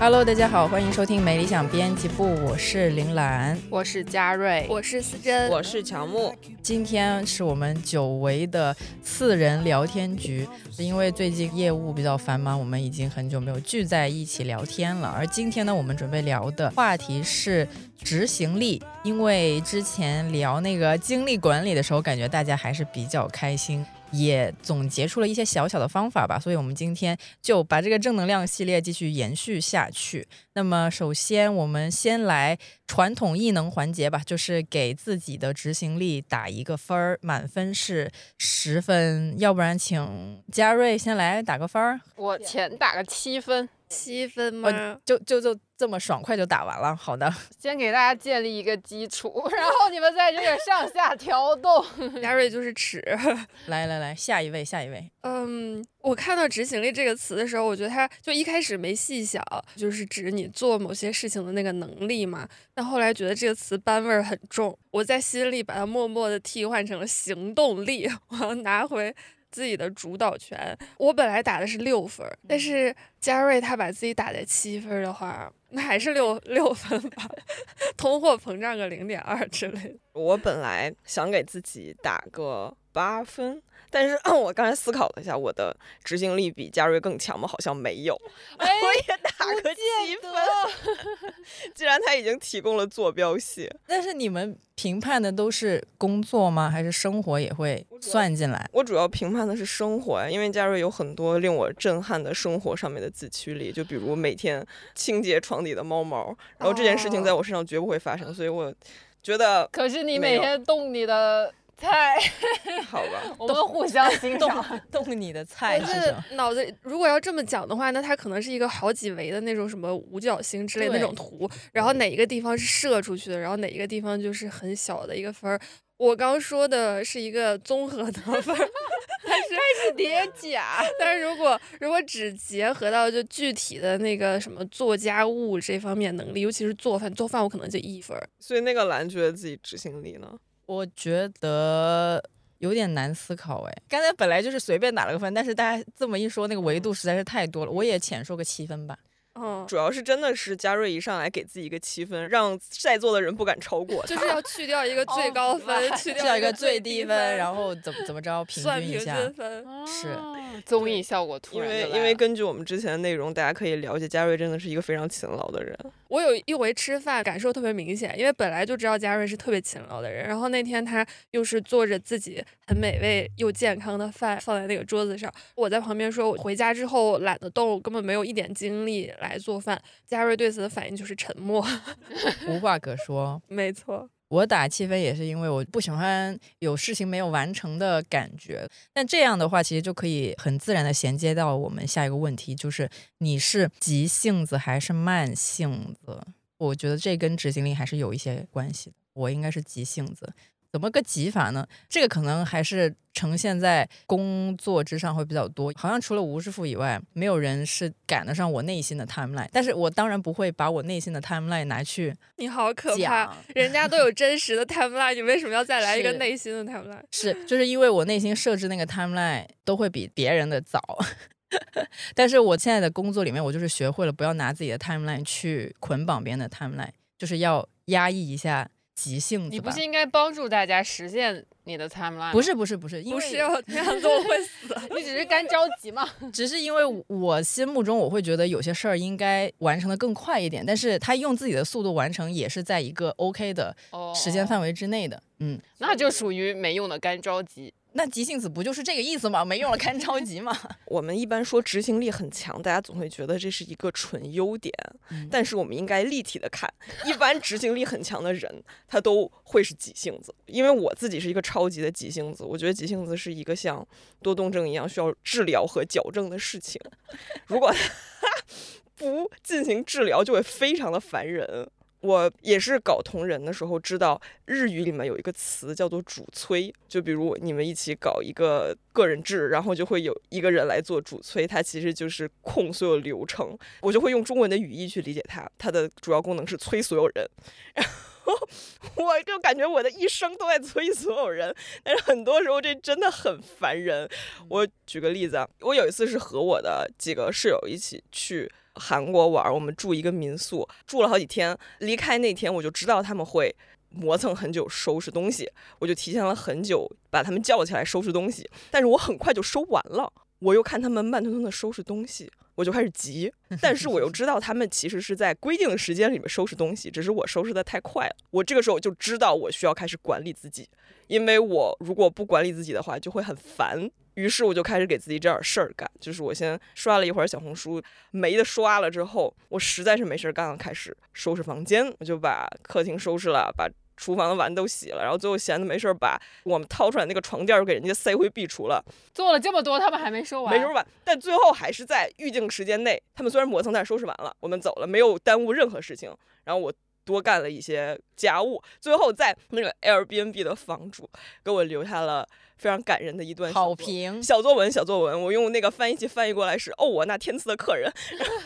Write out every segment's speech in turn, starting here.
Hello， 大家好，欢迎收听没理想编辑部，我是林兰， 我是嘉瑞， 我是思珍， 我是乔木。 今天是我们久违的4人聊天局，因为最近业务比较繁忙，我们已经很久没有聚在一起聊天了。而今天呢，我们准备聊的话题是执行力，因为之前聊那个精力管理的时候，感觉大家还是比较开心，也总结出了一些小小的方法吧，所以我们今天就把这个正能量系列继续延续下去。那么首先我们先来传统艺能环节吧，就是给自己的执行力打一个分，满分是10分，要不然请嘉瑞先来打个分。 我前打个7分。 7分吗？ 就这么爽快就打完了。好的， 先给大家建立一个基础，然后你们在这个上下调动。 嘉瑞就是尺。 来，下一位。 我看到执行力这个词的时候，我觉得他就一开始没细想，就是指你做某些事情的那个能力嘛。但后来觉得这个词班味儿很重，我在心里把它默默的替换成了行动力，我要拿回自己的主导权。我本来打的是6分，但是嘉瑞他把自己打在7分的话，那还是六分吧，通货膨胀个0.2之类的。 我本来想给自己打个8分，但是我刚才思考了一下，我的执行力比嘉瑞更强吗？好像没有，我也打个7分。既然他已经提供了坐标系， 但是你们评判的都是工作吗？还是生活也会算进来？ 我主要评判的是生活，因为嘉瑞有很多令我震撼的生活上面的自驱力，就比如每天清洁床底的猫毛，然后这件事情在我身上绝不会发生，所以我觉得。 可是你每天动你的菜， 好吧， 我们互相欣赏。 动你的菜是什么？ 脑子如果要这么讲的话，那它可能是一个好几维的那种什么五角星之类的那种图，然后哪一个地方是射出去的，然后哪一个地方就是很小的一个分。我刚说的是一个综合得分， 开始叠加。 但是如果只结合到就具体的那个什么做家务这方面能力，尤其是做饭，我可能就1分。 所以那个蓝觉得自己执行力呢？ 我觉得有点难思考哎。刚才本来就是随便打了个分，但是大家这么一说，那个维度实在是太多了，我也浅说个7分吧。 主要是真的是嘉瑞一上来给自己一个7分，让在座的人不敢超过他， 就是要去掉一个最高分，去掉一个最低分，然后怎么着平均一下， 算平均分。 是综艺效果突然就来了。 因为根据我们之前的内容，大家可以了解嘉瑞真的是一个非常勤劳的人。 我有一回吃饭感受特别明显，因为本来就知道嘉瑞是特别勤劳的人，然后那天他又是做着自己很美味又健康的饭放在那个桌子上，我在旁边说我回家之后懒得动，根本没有一点精力来做饭。嘉瑞对此的反应就是沉默， 无话可说。 没错， 我打7分也是因为我不喜欢有事情没有完成的感觉，但这样的话其实就可以很自然的衔接到我们下一个问题，就是你是急性子还是慢性子？我觉得这跟执行力还是有一些关系的。我应该是急性子。怎么个急法呢？这个可能还是呈现在工作之上会比较多，好像除了吴师傅以外，没有人是赶得上我内心的 timeline。但是我当然不会把我内心的 timeline 拿去你好可怕，人家都有真实的 timeline， 你为什么要再来一个内心的 timeline？ 就是因为我内心设置那个 timeline 都会比别人的早。但是我现在的工作里面，我就是学会了不要拿自己的 timeline 去捆绑别人的 timeline， 就是要压抑一下急性子吧。 你不是应该帮助大家实现你的 timeline？ 不是，因为不是要那样做会死。 你只是干着急嘛。 只是因为我心目中我会觉得有些事儿应该完成的更快一点，但是他用自己的速度完成也是在一个 OK 的时间范围之内的。 那就属于没用的干着急。 那急性子不就是这个意思吗？没用了干着急嘛。 我们一般说执行力很强，大家总会觉得这是一个纯优点，但是我们应该立体的看，一般执行力很强的人他都会是急性子。因为我自己是一个超级的急性子，我觉得急性子是一个像多动症一样需要治疗和矫正的事情，如果不进行治疗就会非常的烦人。我也是搞同人的时候知道日语里面有一个词叫做主催，就比如你们一起搞一个个人制，然后就会有一个人来做主催，他其实就是控所有流程。我就会用中文的语义去理解它的主要功能是催所有人，然后我就感觉我的一生都在催所有人，但是很多时候这真的很烦人。我举个例子啊，我有一次是和我的几个室友一起去韩国玩，我们住一个民宿，住了好几天。离开那天我就知道他们会磨蹭很久收拾东西，我就提前了很久把他们叫起来收拾东西，但是我很快就收完了。我又看他们慢吞吞的收拾东西，我就开始急，但是我又知道他们其实是在规定的时间里面收拾东西，只是我收拾的太快了。我这个时候就知道我需要开始管理自己，因为我如果不管理自己的话就会很烦。于是我就开始给自己找点事儿干，就是我先刷了一会儿小红书，没得刷了之后，我实在是没事干了，开始收拾房间。我就把客厅收拾了，把厨房的碗都洗了，然后最后闲的没事把我们掏出来那个床垫又给人家塞回壁橱了。 做了这么多，他们还没收完， 没收完，但最后还是在预定时间内，他们虽然磨蹭，但是收拾完了，我们走了，没有耽误任何事情。然后我多干了一些家务，最后在那个 Airbnb 的房主给我留下了非常感人的一段好评小作文，我用那个翻译器翻译过来是我那天赐的客人。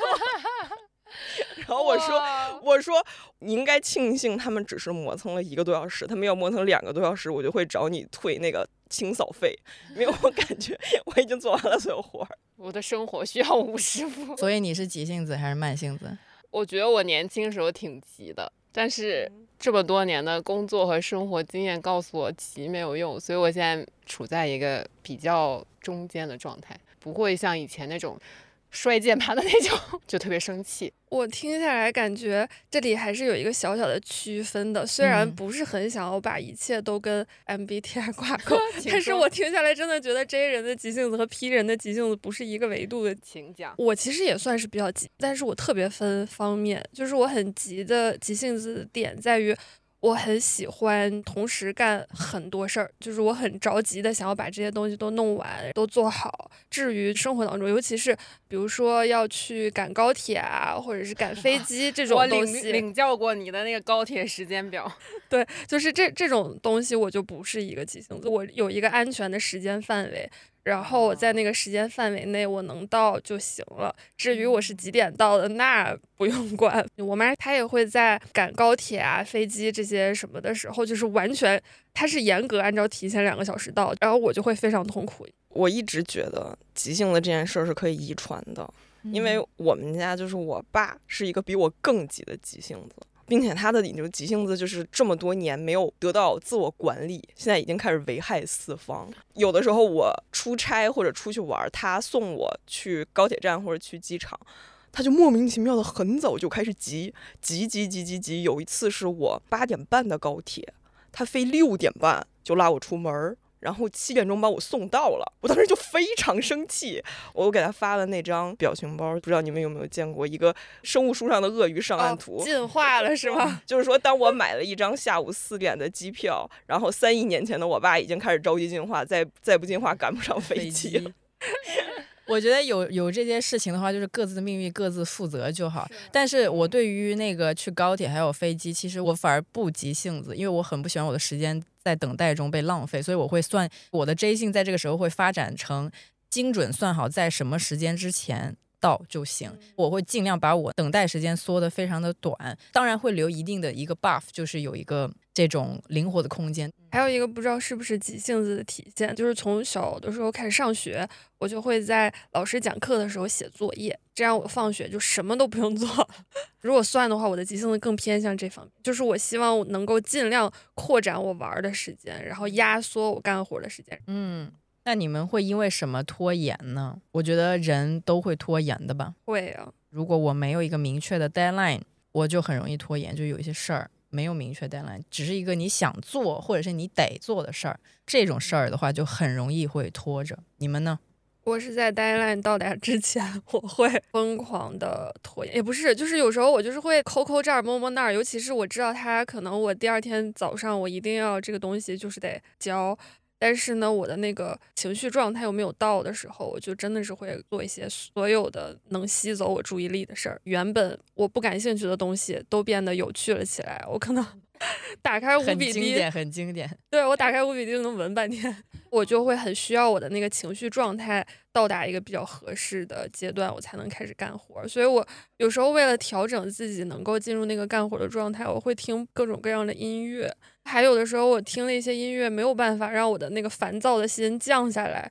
然后我说你应该庆幸他们只是磨蹭了1个多小时，他们要磨蹭2个多小时，我就会找你退那个清扫费，因为我感觉我已经做完了所有活儿。 我的生活需要吴师傅。 所以你是急性子还是慢性子？ 我觉得我年轻时候挺急的，但是这么多年的工作和生活经验告诉我急没有用，所以我现在处在一个比较中间的状态，不会像以前那种摔键盘的那种就特别生气。 我听下来感觉这里还是有一个小小的区分的，虽然不是很想要把一切都跟 MBTI 挂钩但是我听下来真的觉得 J 人的急性子和 P 人的急性子不是一个维度的。 请讲。 我其实也算是比较急，但是我特别分方面，就是我很急的急性子的点在于我很喜欢同时干很多事儿，就是我很着急的想要把这些东西都弄完都做好。至于生活当中，尤其是比如说要去赶高铁啊，或者是赶飞机这种东西， 我领教过你的那个高铁时间表。 对，就是这种东西我就不是一个急性子，我有一个安全的时间范围，然后我在那个时间范围内我能到就行了，至于我是几点到的那不用管。我妈她也会在赶高铁啊飞机这些什么的时候，就是完全她是严格按照提前2个小时到，然后我就会非常痛苦。 我一直觉得急性子这件事儿是可以遗传的，因为我们家就是我爸是一个比我更急的急性子，并且他的急性子就是这么多年没有得到自我管理，现在已经开始危害四方。有的时候我出差或者出去玩，他送我去高铁站或者去机场，他就莫名其妙的很早就开始急。有一次是我8点半的高铁，他飞6点半就拉我出门，然后7点钟把我送到了，我当时就非常生气，我给他发了那张表情包，不知道你们有没有见过一个生物书上的鳄鱼上岸图， 进化了是吗？ 就是说当我买了一张下午4点的机票，然后3亿年前的我爸已经开始着急进化，再不进化赶不上飞机了。 我觉得有这些事情的话，就是各自的命运各自负责就好。但是我对于那个去高铁还有飞机，其实我反而不急性子，因为我很不喜欢我的时间在等待中被浪费，所以我会算我的 J 性在这个时候会发展成精准算好在什么时间之前到就行，我会尽量把我等待时间缩得非常的短，当然会留一定的一个 buff， 就是有一个这种灵活的空间。 还有一个不知道是不是急性子的体现，就是从小的时候开始上学，我就会在老师讲课的时候写作业，这样我放学就什么都不用做。如果算的话，我的急性子更偏向这方面，就是我希望我能够尽量扩展我玩的时间，然后压缩我干活的时间。 那你们会因为什么拖延呢？我觉得人都会拖延的吧。 会啊， 如果我没有一个明确的 deadline， 我就很容易拖延，就有一些事儿没有明确 deadline， 只是一个你想做或者是你得做的事儿，这种事儿的话就很容易会拖着。你们呢？ 我是在 deadline 到达之前，我会疯狂的拖延，也不是，就是有时候我就是会抠这儿摸摸那儿，尤其是我知道他可能我第2天早上我一定要这个东西就是得交，但是呢我的那个情绪状态又没有到的时候，我就真的是会做一些所有的能吸走我注意力的事儿，原本我不感兴趣的东西都变得有趣了起来。我可能打开无比低， 很经典。 对，我打开无比低就能闻半天，我就会很需要我的那个情绪状态到达一个比较合适的阶段，我才能开始干活。所以我有时候为了调整自己能够进入那个干活的状态，我会听各种各样的音乐，还有的时候我听了一些音乐没有办法让我的那个烦躁的心降下来，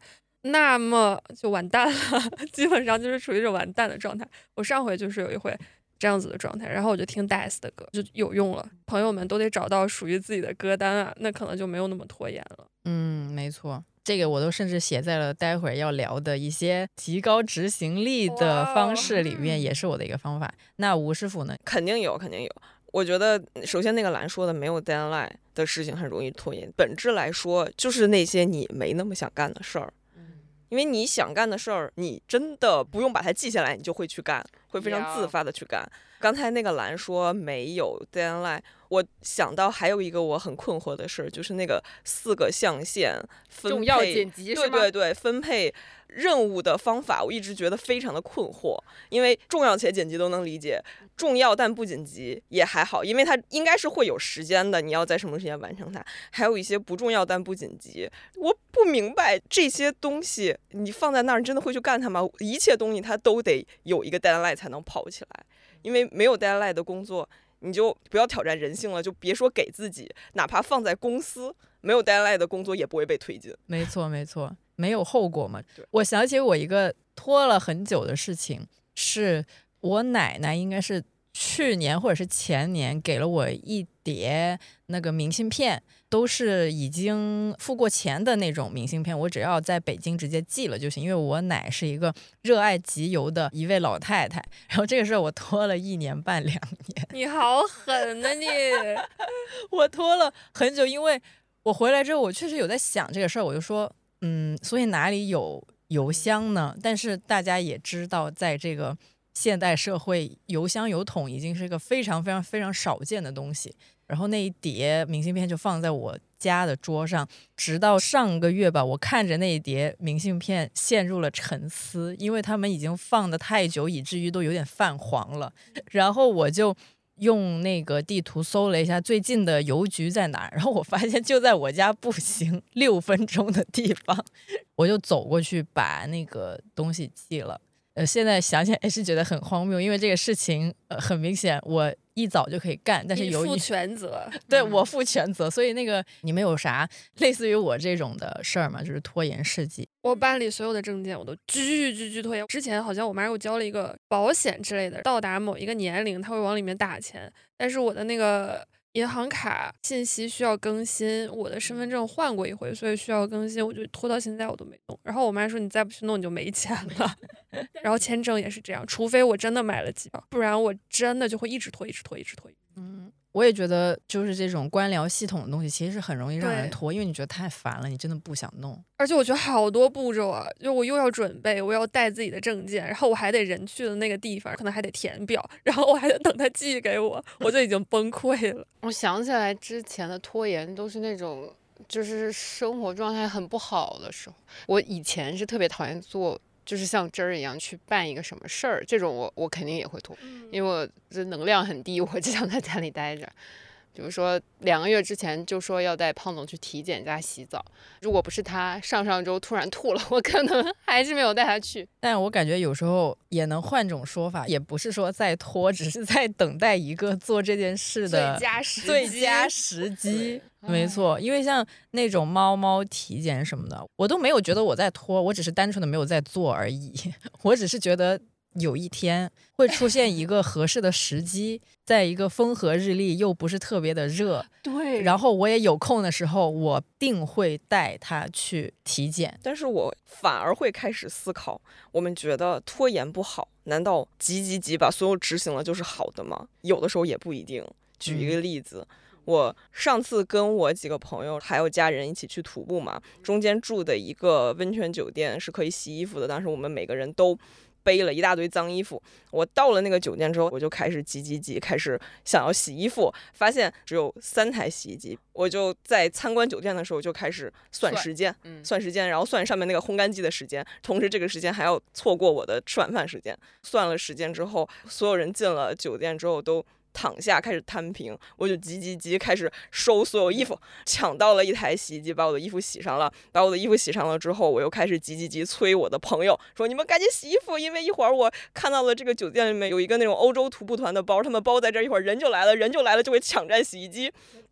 那么就完蛋了，基本上就是处于这种完蛋的状态。我上回就是有一回这样子的状态，然后我就听 DICE 的歌就有用了。朋友们都得找到属于自己的歌单啊，那可能就没有那么拖延了。 没错，这个我都甚至写在了待会儿要聊的一些提高执行力的方式里面，也是我的一个方法。那吴师傅呢？ 肯定有。我觉得首先那个蓝说的没有 deadline 的事情很容易拖延，本质来说就是那些你没那么想干的事儿。因为你想干的事儿，你真的不用把它记下来，你就会去干，会非常自发的去干。刚才那个蓝说没有 deadline， 我想到还有一个我很困惑的事，就是那个4个象限分配， 重要剪辑是吗？ 对，分配任务的方法，我一直觉得非常的困惑。因为重要且紧急都能理解，重要但不紧急也还好，因为它应该是会有时间的，你要在什么时间完成它。还有一些不重要但不紧急，我不明白这些东西你放在那儿，你真的会去干它吗？一切东西它都得有一个 deadline 才能跑起来，因为没有 deadline 的工作，你就不要挑战人性了，就别说给自己，哪怕放在公司，没有 deadline 的工作也不会被推进。 没错，没有后果嘛。我想起我一个拖了很久的事情，是我奶奶应该是去年或者是前年给了我一叠那个明信片，都是已经付过钱的那种明信片，我只要在北京直接寄了就行。因为我奶是一个热爱集邮的一位老太太，然后这个事儿我拖了1年半2年。 你好狠啊你！ 我拖了很久，因为我回来之后我确实有在想这个事儿，我就说所以哪里有邮箱呢？但是大家也知道，在这个现代社会，邮箱邮筒已经是一个非常非常非常少见的东西。然后那一叠明信片就放在我家的桌上，直到上个月吧，我看着那一叠明信片陷入了沉思，因为他们已经放得太久，以至于都有点泛黄了。然后我就用那个地图搜了一下最近的邮局在哪儿，然后我发现就在我家步行6分钟的地方，我就走过去把那个东西寄了。现在想起来也是觉得很荒谬，因为这个事情很明显我一早就可以干，但是由于你负全责， 对我负全责，所以那个你们有啥类似于我这种的事儿吗？就是拖延事迹。 我办理所有的证件我都巨拖延。之前好像我妈给我交了一个保险之类的，到达某一个年龄她会往里面打钱，但是我的那个银行卡信息需要更新，我的身份证换过一回，所以需要更新，我就拖到现在我都没弄。然后我妈说你再不去弄你就没钱了。然后签证也是这样，除非我真的买了机票，不然我真的就会一直拖。 我也觉得就是这种官僚系统的东西其实是很容易让人拖，因为你觉得太烦了，你真的不想弄。 而且我觉得好多步骤啊，就我又要准备，我要带自己的证件，然后我还得人去的那个地方可能还得填表，然后我还得等他寄给我，我就已经崩溃了。 我想起来之前的拖延都是那种就是生活状态很不好的时候，我以前是特别讨厌做就是像真儿一样去办一个什么事儿，这种我肯定也会拖，因为我这能量很低，我只想在家里待着。比如说2个月之前就说要带胖总去体检加洗澡，如果不是他上周突然吐了，我可能还是没有带他去。 但我感觉有时候也能换种说法，也不是说在拖，只是在等待一个做这件事的最佳时机。没错，因为像那种猫体检什么的，我都没有觉得我在拖，我只是单纯的没有在做而已。我只是觉得有一天会出现一个合适的时机，在一个风和日丽又不是特别的热， 对， 然后我也有空的时候，我定会带他去体检。 但是我反而会开始思考，我们觉得拖延不好，难道急把所有执行了就是好的吗？有的时候也不一定。举一个例子，我上次跟我几个朋友还有家人一起去徒步嘛，中间住的一个温泉酒店是可以洗衣服的，当时我们每个人都背了一大堆脏衣服。我到了那个酒店之后，我就开始急，开始想要洗衣服，发现只有3台洗衣机。我就在参观酒店的时候就开始算时间，然后算上面那个烘干机的时间，同时这个时间还要错过我的吃晚饭时间。算了时间之后，所有人进了酒店之后都躺下开始摊平，我就急开始收所有衣服，抢到了一台洗衣机，把我的衣服洗上了。把我的衣服洗上了之后，我又开始急催我的朋友说，你们赶紧洗衣服，因为一会儿我看到了这个酒店里面有一个那种欧洲徒步团的包，他们包在这儿，一会儿人就来了就会抢占洗衣机。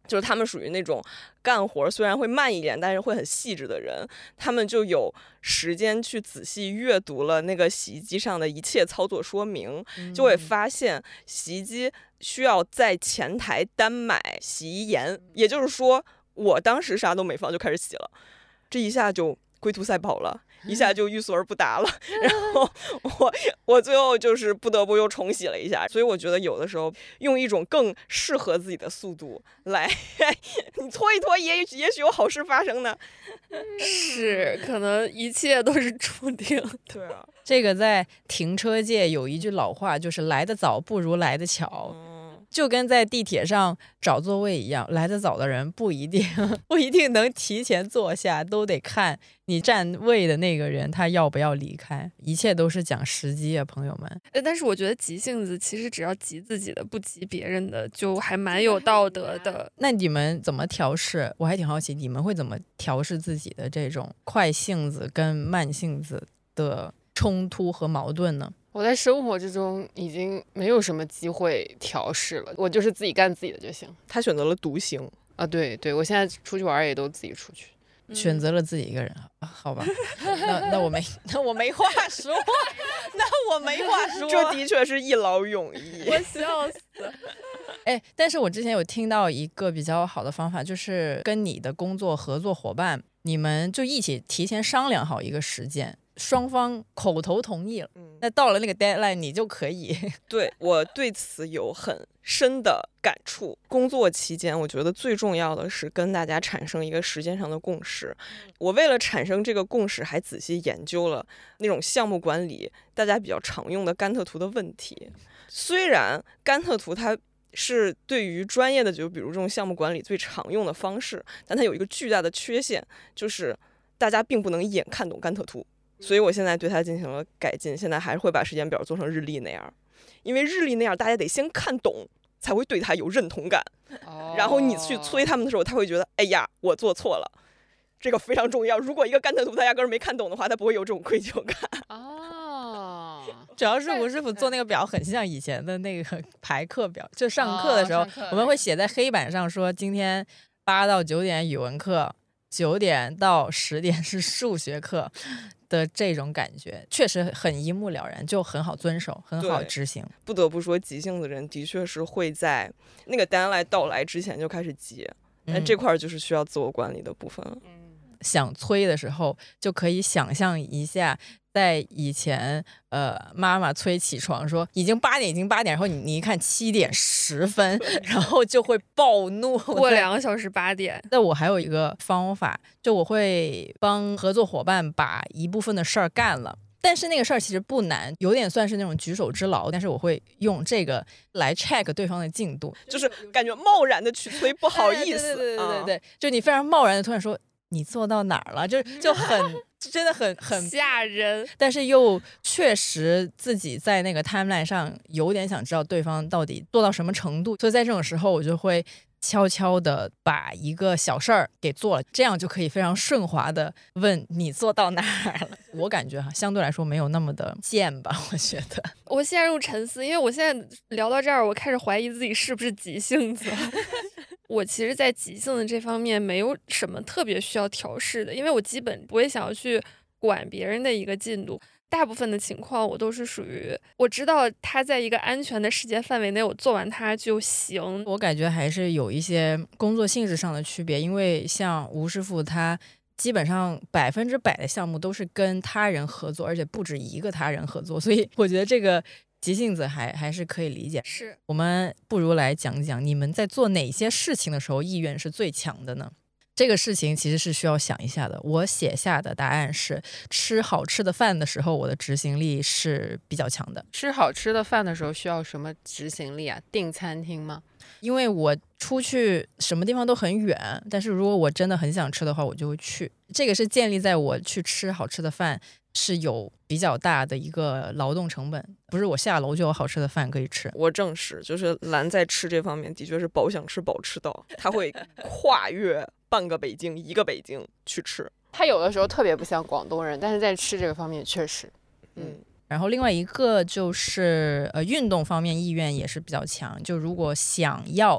就是他们属于那种干活虽然会慢一点，但是会很细致的人，他们就有时间去仔细阅读了那个洗衣机上的一切操作说明，就会发现洗衣机需要在前台单买洗衣盐，也就是说我当时啥都没放就开始洗了，这一下就龟兔赛跑了，一下就欲速而不达了，然后我最后就是不得不又重洗了一下。所以我觉得有的时候用一种更适合自己的速度来你拖一拖也许有好事发生呢。 是，可能一切都是注定的。 对啊， 这个在停车界有一句老话，就是来得早不如来得巧。就跟在地铁上找座位一样，来得早的人不一定能提前坐下，都得看你占位的那个人他要不要离开，一切都是讲时机啊，朋友们。 但是我觉得急性子其实只要急自己的，不急别人的，就还蛮有道德的。 那你们怎么调试？我还挺好奇，你们会怎么调试自己的这种快性子跟慢性子的冲突和矛盾呢？ 我在生活之中已经没有什么机会调试了，我就是自己干自己的就行。 他选择了独行啊，对，我现在出去玩也都自己出去， 选择了自己一个人啊，好吧，那我没话说，那我没话说， 这的确是一劳永逸， 我笑死。 哎，但是我之前有听到一个比较好的方法，就是跟你的工作合作伙伴，你们就一起提前商量好一个时间。双方口头同意了，那到了那个 deadline 你就可以。 对，我对此有很深的感触。工作期间我觉得最重要的是跟大家产生一个时间上的共识，我为了产生这个共识还仔细研究了那种项目管理大家比较常用的甘特图的问题。虽然甘特图它是对于专业的就比如这种项目管理最常用的方式，但它有一个巨大的缺陷，就是大家并不能一眼看懂甘特图。所以我现在对它进行了改进，现在还是会把时间表做成日历那样，因为日历那样大家得先看懂才会对它有认同感，然后你去催他们的时候他会觉得哎呀我做错了，这个非常重要。如果一个甘特图他压根儿没看懂的话，他不会有这种愧疚感。 主要是吴师傅做那个表很像以前的那个排课表，就上课的时候我们会写在黑板上说今天8到9点语文课，9点到10点是数学课的这种感觉，确实很一目了然，就很好遵守，很好执行。 不得不说急性子人的确是会在那个deadline到来之前就开始急，但这块就是需要自我管理的部分了。 想催的时候就可以想象一下，在以前妈妈催起床说已经8点，然后你一看7点10分，然后就会暴怒。 过2个小时8点。 那我还有一个方法，就我会帮合作伙伴把一部分的事儿干了，但是那个事儿其实不难，有点算是那种举手之劳，但是我会用这个来 check 对方的进度， 就是感觉贸然的去催不好意思。 对，就你非常贸然的突然说你做到哪儿了，就很真的很吓人， 但是又确实自己在那个 timeline 上有点想知道对方到底做到什么程度，所以在这种时候我就会悄悄的把一个小事儿给做了，这样就可以非常顺滑的问你做到哪儿了。我感觉相对来说没有那么的贱吧，我觉得。 我陷入沉思，因为我现在聊到这儿，我开始怀疑自己是不是急性子。我其实在急性子这方面没有什么特别需要调试的，因为我基本不会想要去管别人的一个进度，大部分的情况我都是属于我知道他在一个安全的时间范围内我做完它就行。 我感觉还是有一些工作性质上的区别，因为像吴师傅他基本上100%的项目都是跟他人合作，而且不止一个他人合作，所以我觉得这个急性子还是可以理解。 是， 我们不如来讲讲你们在做哪些事情的时候意愿是最强的呢？这个事情其实是需要想一下的。我写下的答案是吃好吃的饭的时候我的执行力是比较强的。 吃好吃的饭的时候需要什么执行力啊？订餐厅吗？ 因为我出去什么地方都很远，但是如果我真的很想吃的话我就会去，这个是建立在我去吃好吃的饭是有比较大的一个劳动成本，不是我下楼就有好吃的饭可以吃。 我证实，就是兰在吃这方面的确是饱想吃饱吃到，他会跨越半个北京一个北京去吃。 他有的时候特别不像广东人，但是在吃这个方面确实然后另外一个就是运动方面意愿也是比较强，就如果想要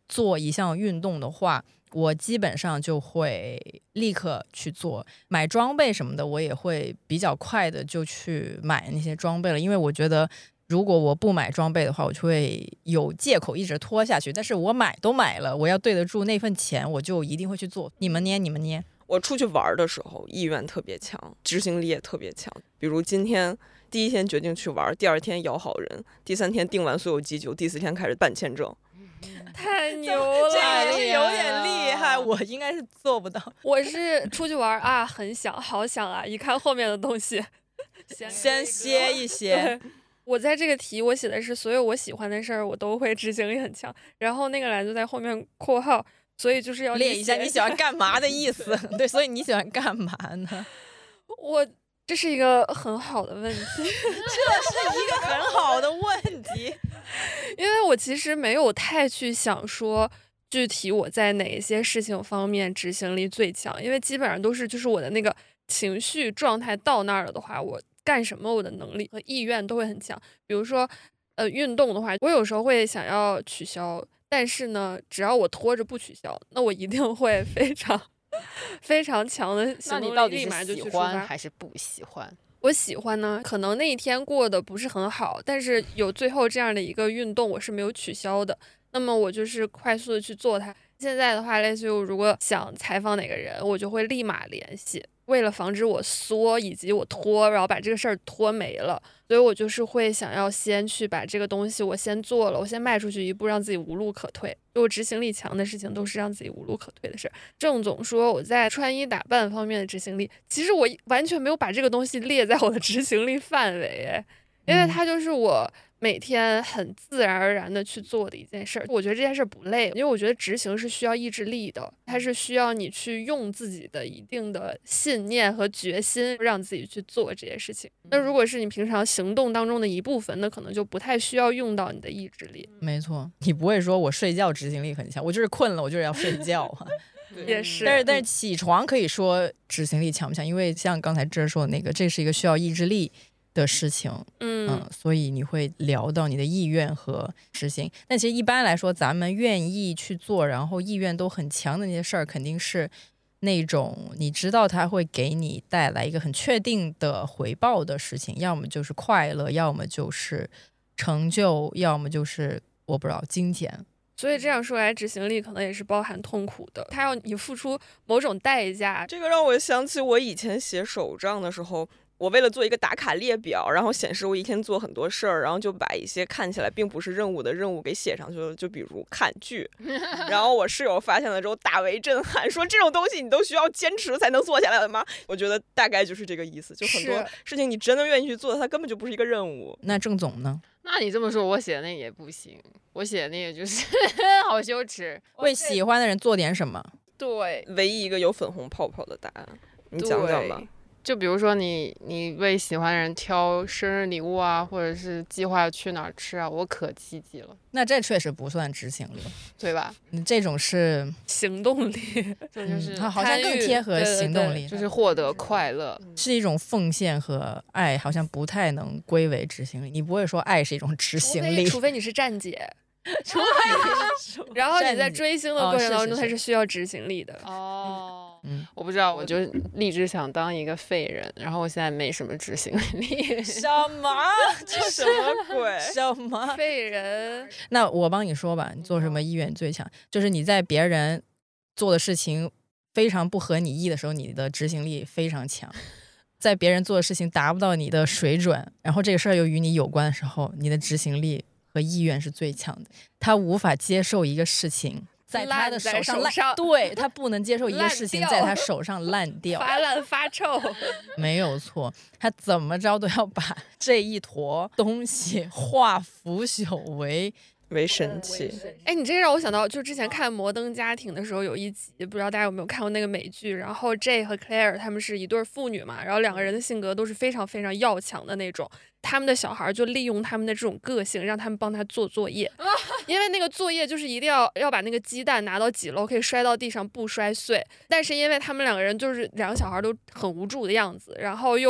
做一项运动的话，我基本上就会立刻去做。买装备什么的，我也会比较快的就去买那些装备了，因为我觉得如果我不买装备的话，我就会有借口一直拖下去。但是我买都买了，我要对得住那份钱，我就一定会去做。你们捏。 我出去玩的时候意愿特别强，执行力也特别强。比如今天第一天决定去玩，第二天摇好人，第三天订完所有机酒，第四天开始办签证。 太牛了， 这个有点厉害，我应该是做不到。 我是出去玩啊，很想，好想啊，一看后面的东西， 先歇一歇。 我在这个题我写的是所有我喜欢的事儿我都会，执行力很强。然后那个栏就在后面括号，所以就是要列一下你喜欢干嘛的意思。对，所以你喜欢干嘛呢？ 这是一个很好的问题， 这是一个很好的问题， 因为我其实没有太去想说具体我在哪一些事情方面执行力最强，因为基本上都是就是我的那个情绪状态到那儿了的话，我干什么我的能力和意愿都会很强。比如说运动的话，我有时候会想要取消，但是呢只要我拖着不取消，那我一定会非常非常强的行动力，立马就去出发。 那你到底是喜欢还是不喜欢？ 我喜欢呢，可能那一天过得不是很好，但是有最后这样的一个运动我是没有取消的，那么我就是快速的去做它。现在的话，类似于我如果想采访哪个人，我就会立马联系，为了防止我缩以及我拖，然后把这个事儿拖没了，所以我就是会想要先去把这个东西我先做了，我先迈出去一步，让自己无路可退。就我执行力强的事情都是让自己无路可退的事。郑总说我在穿衣打扮方面的执行力，其实我完全没有把这个东西列在我的执行力范围，因为它就是我每天很自然而然的去做的一件事儿。我觉得这件事不累，因为我觉得执行是需要意志力的，它是需要你去用自己的一定的信念和决心让自己去做这些事情。那如果是你平常行动当中的一部分，那可能就不太需要用到你的意志力。 没错，你不会说我睡觉执行力很强，我就是困了，我就是要睡觉啊。 也是， 但是起床可以说执行力强不强，因为像刚才这说的那个，这是一个需要意志力的事情，所以你会聊到你的意愿和执行。但其实一般来说，咱们愿意去做，然后意愿都很强的那些事儿，肯定是那种你知道它会给你带来一个很确定的回报的事情，要么就是快乐，要么就是成就，要么就是我不知道金钱。 所以这样说来，执行力可能也是包含痛苦的，它要你付出某种代价。 这个让我想起我以前写手账的时候，我为了做一个打卡列表，然后显示我一天做很多事儿，然后就把一些看起来并不是任务的任务给写上去了，就比如看剧。然后我室友发现了之后大为震撼，说这种东西你都需要坚持才能做下来的吗？我觉得大概就是这个意思，就很多事情你真的愿意去做，它根本就不是一个任务。 那郑总呢？ 那你这么说，我写的那也不行，我写的那个就是好羞耻。 为喜欢的人做点什么？ 对， 唯一一个有粉红泡泡的答案，你讲讲吧。 就比如说你为喜欢的人挑生日礼物啊，或者是计划去哪儿吃啊，我可积极了。 那这确实不算执行力， 对吧？ 你这种是行动力， 这就是好像更贴合行动力， 就是获得快乐， 是一种奉献和爱，好像不太能归为执行力。你不会说爱是一种执行力， 除非你是站姐。然后你在追星的过程当中，它是需要执行力的。 我不知道，我就立志想当一个废人，然后我现在没什么执行力。 什么？ 这什么鬼？ 什么废人？ 那我帮你说吧，你做什么意愿最强？就是你在别人做的事情非常不合你意的时候，你的执行力非常强；在别人做的事情达不到你的水准，然后这个事儿又与你有关的时候，你的执行力和意愿是最强的。他无法接受一个事情在他的手上烂，对，他不能接受一个事情在他手上烂掉， 发烂发臭， 没有错，他怎么着都要把这一坨东西化腐朽为神器。 哎，你这让我想到，就之前看《摩登家庭》的时候，有一集，不知道大家有没有看过那个美剧？然后 Jay 和 Claire 他们是一对父女嘛，然后两个人的性格都是非常非常要强的那种。他们的小孩就利用他们的这种个性，让他们帮他做作业，因为那个作业就是一定要把那个鸡蛋拿到几楼可以摔到地上不摔碎。但是因为他们两个人就是两个小孩都很无助的样子，然后又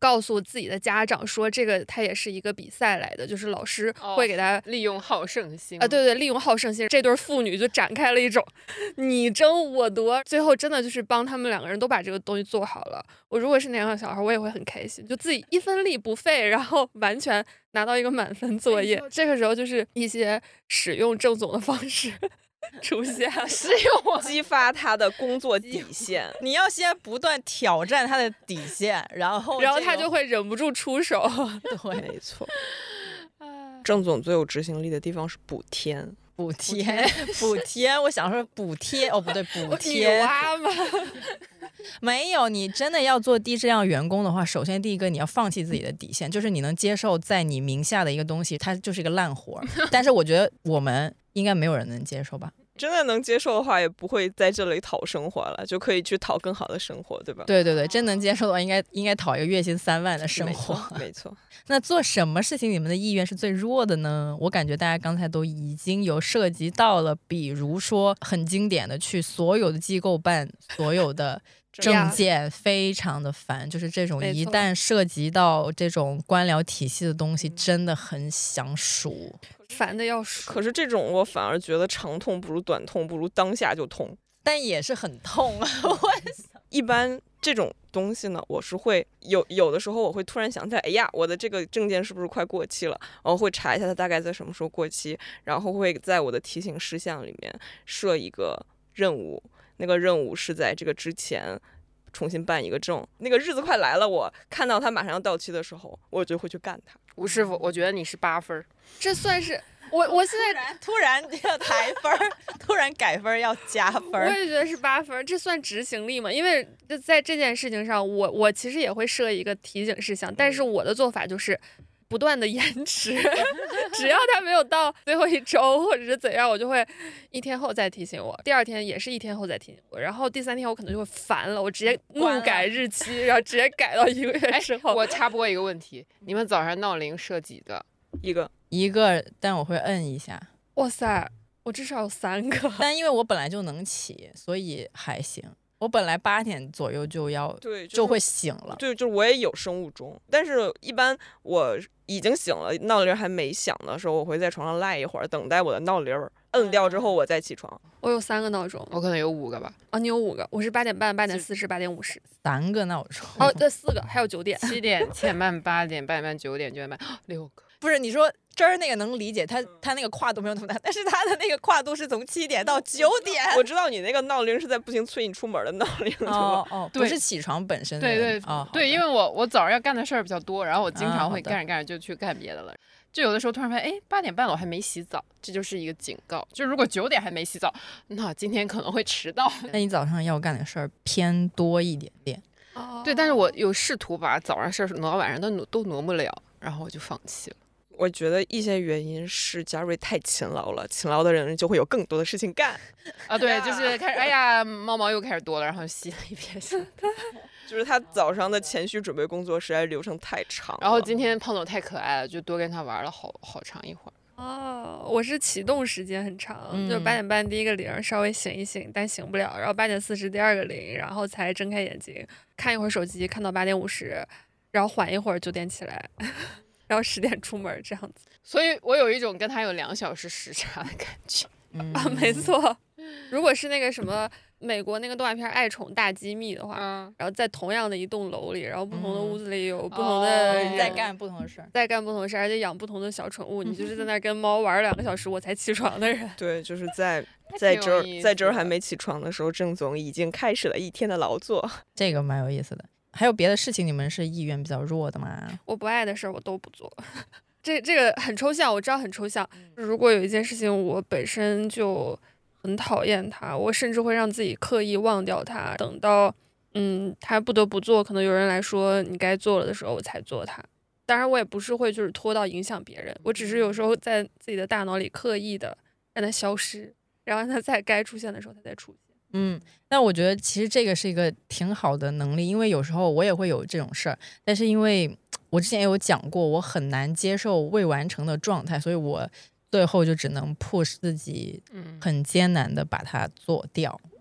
告诉自己的家长说这个他也是一个比赛来的，就是老师会给他、 利用好胜心对对，利用好胜心，这对父女就展开了一种你争我夺，最后真的就是帮他们2个人都把这个东西做好了。我如果是那样的小孩，我也会很开心，就自己1分力不费，然后完全拿到一个满分作业。这个时候就是一些使用郑总的方式出现， 使用激发他的工作底线。 你要先不断挑战他的底线，然后他就会忍不住出手。 对， 没错。郑总最有执行力的地方是补天。 补贴，我想说补贴，哦不对，补贴吗？ 没有，你真的要做低质量员工的话，首先第一个你要放弃自己的底线，就是你能接受在你名下的一个东西，它就是一个烂活。但是我觉得我们应该没有人能接受吧。 真的能接受的话，也不会在这里讨生活了，就可以去讨更好的生活，对吧？ 对对对，真能接受的话，应该讨一个月薪3万的生活。 没错。 那做什么事情你们的意愿是最弱的呢？我感觉大家刚才都已经有涉及到了，比如说很经典的去所有的机构办所有的证件，非常的烦。就是这种一旦涉及到这种官僚体系的东西，真的很想数。 烦的要数。 可是这种我反而觉得长痛不如短痛，不如当下就痛， 但也是很痛啊。 一般这种东西呢，我是会有的时候我会突然想起来，哎呀，我的这个证件是不是快过期了？然后会查一下它大概在什么时候过期，然后会在我的提醒事项里面设一个任务，那个任务是在这个之前重新办一个证，那个日子快来了，我看到它马上要到期的时候，我就会去干它。 吴师傅，我觉得你是8分， 这算是我现在突然要抬分，突然改分要加分， 我也觉得是8分，这算执行力吗？因为在这件事情上，我其实也会设一个提醒事项，但是我的做法就是不断的延迟，只要他没有到最后1周或者是怎样，我就会1天后再提醒我，第2天也是1天后再提醒我，然后第3天我可能就会烦了，我直接怒改日期，然后直接改到1个月之后。 我插播一个问题，你们早上闹铃设几个？ 一个，但我会摁一下。 哇塞，我至少有3个。 但因为我本来就能起，所以还行。我本来8点左右就会醒了。 对，就是我也有生物钟，但是一般我已经醒了，闹铃还没响的时候，我会在床上赖一会儿，等待我的闹铃摁掉之后我再起床。 我有3个闹钟， 我可能有5个吧。 你有5个，我是8点半、8点40、8点50。 3个闹钟。 对，4个，还有9点、 7点、7点半、8点、8点半、9点、9点半，6个。 不是，你说这儿那个能理解，他那个跨度没有那么大，但是他的那个跨度是从7点到9点。 我知道你那个闹铃是在不停催你出门的闹铃， 不是起床本身的。 对，因为我早上要干的事儿比较多，然后我经常会干着干着就去干别的了。就有的时候突然发现，8点半了我还没洗澡，这就是一个警告。就如果9点还没洗澡，那今天可能会迟到。 那你早上要干的事儿偏多一点点。 对，但是我有试图把早上事儿挪到晚上，但都挪不了，然后我就放弃了。 我觉得一些原因是嘉瑞太勤劳了，勤劳的人就会有更多的事情干对，就是开始，哎呀，猫又开始多了，然后吸了一遍。 就是他早上的前序准备工作实在流程太长了， 然后今天胖总太可爱了，就多跟他玩了好长一会儿。 我是启动时间很长，就8点半第一个铃稍微醒一醒，但醒不了，然后8点40第2个铃，然后才睁开眼睛看一会儿手机，看到8点50，然后缓一会儿9点起来。然后10点出门这样子， 所以我有一种跟他有2小时时差的感觉。 没错。如果是那个什么美国那个动画片《爱宠大机密》的话，然后在同样的一栋楼里，然后不同的屋子里有不同的人在干不同的事儿， 而且养不同的小宠物，你就是在那跟猫玩2个小时我才起床的人。 对，就是在这儿还没起床的时候，郑总已经开始了1天的劳作， 这个蛮有意思的。还有别的事情你们是意愿比较弱的吗？ 我不爱的事儿我都不做。这个很抽象，我知道很抽象。如果有一件事情我本身就很讨厌它，我甚至会让自己刻意忘掉它，等到他不得不做，可能有人来说你该做了的时候我才做它。当然我也不是会就是拖到影响别人，我只是有时候在自己的大脑里刻意的让它消失，然后它在该出现的时候它再出现。 那我觉得其实这个是一个挺好的能力，因为有时候我也会有这种事儿，但是因为我之前也有讲过，我很难接受未完成的状态，所以我最后就只能 push 自己很艰难的把它做掉。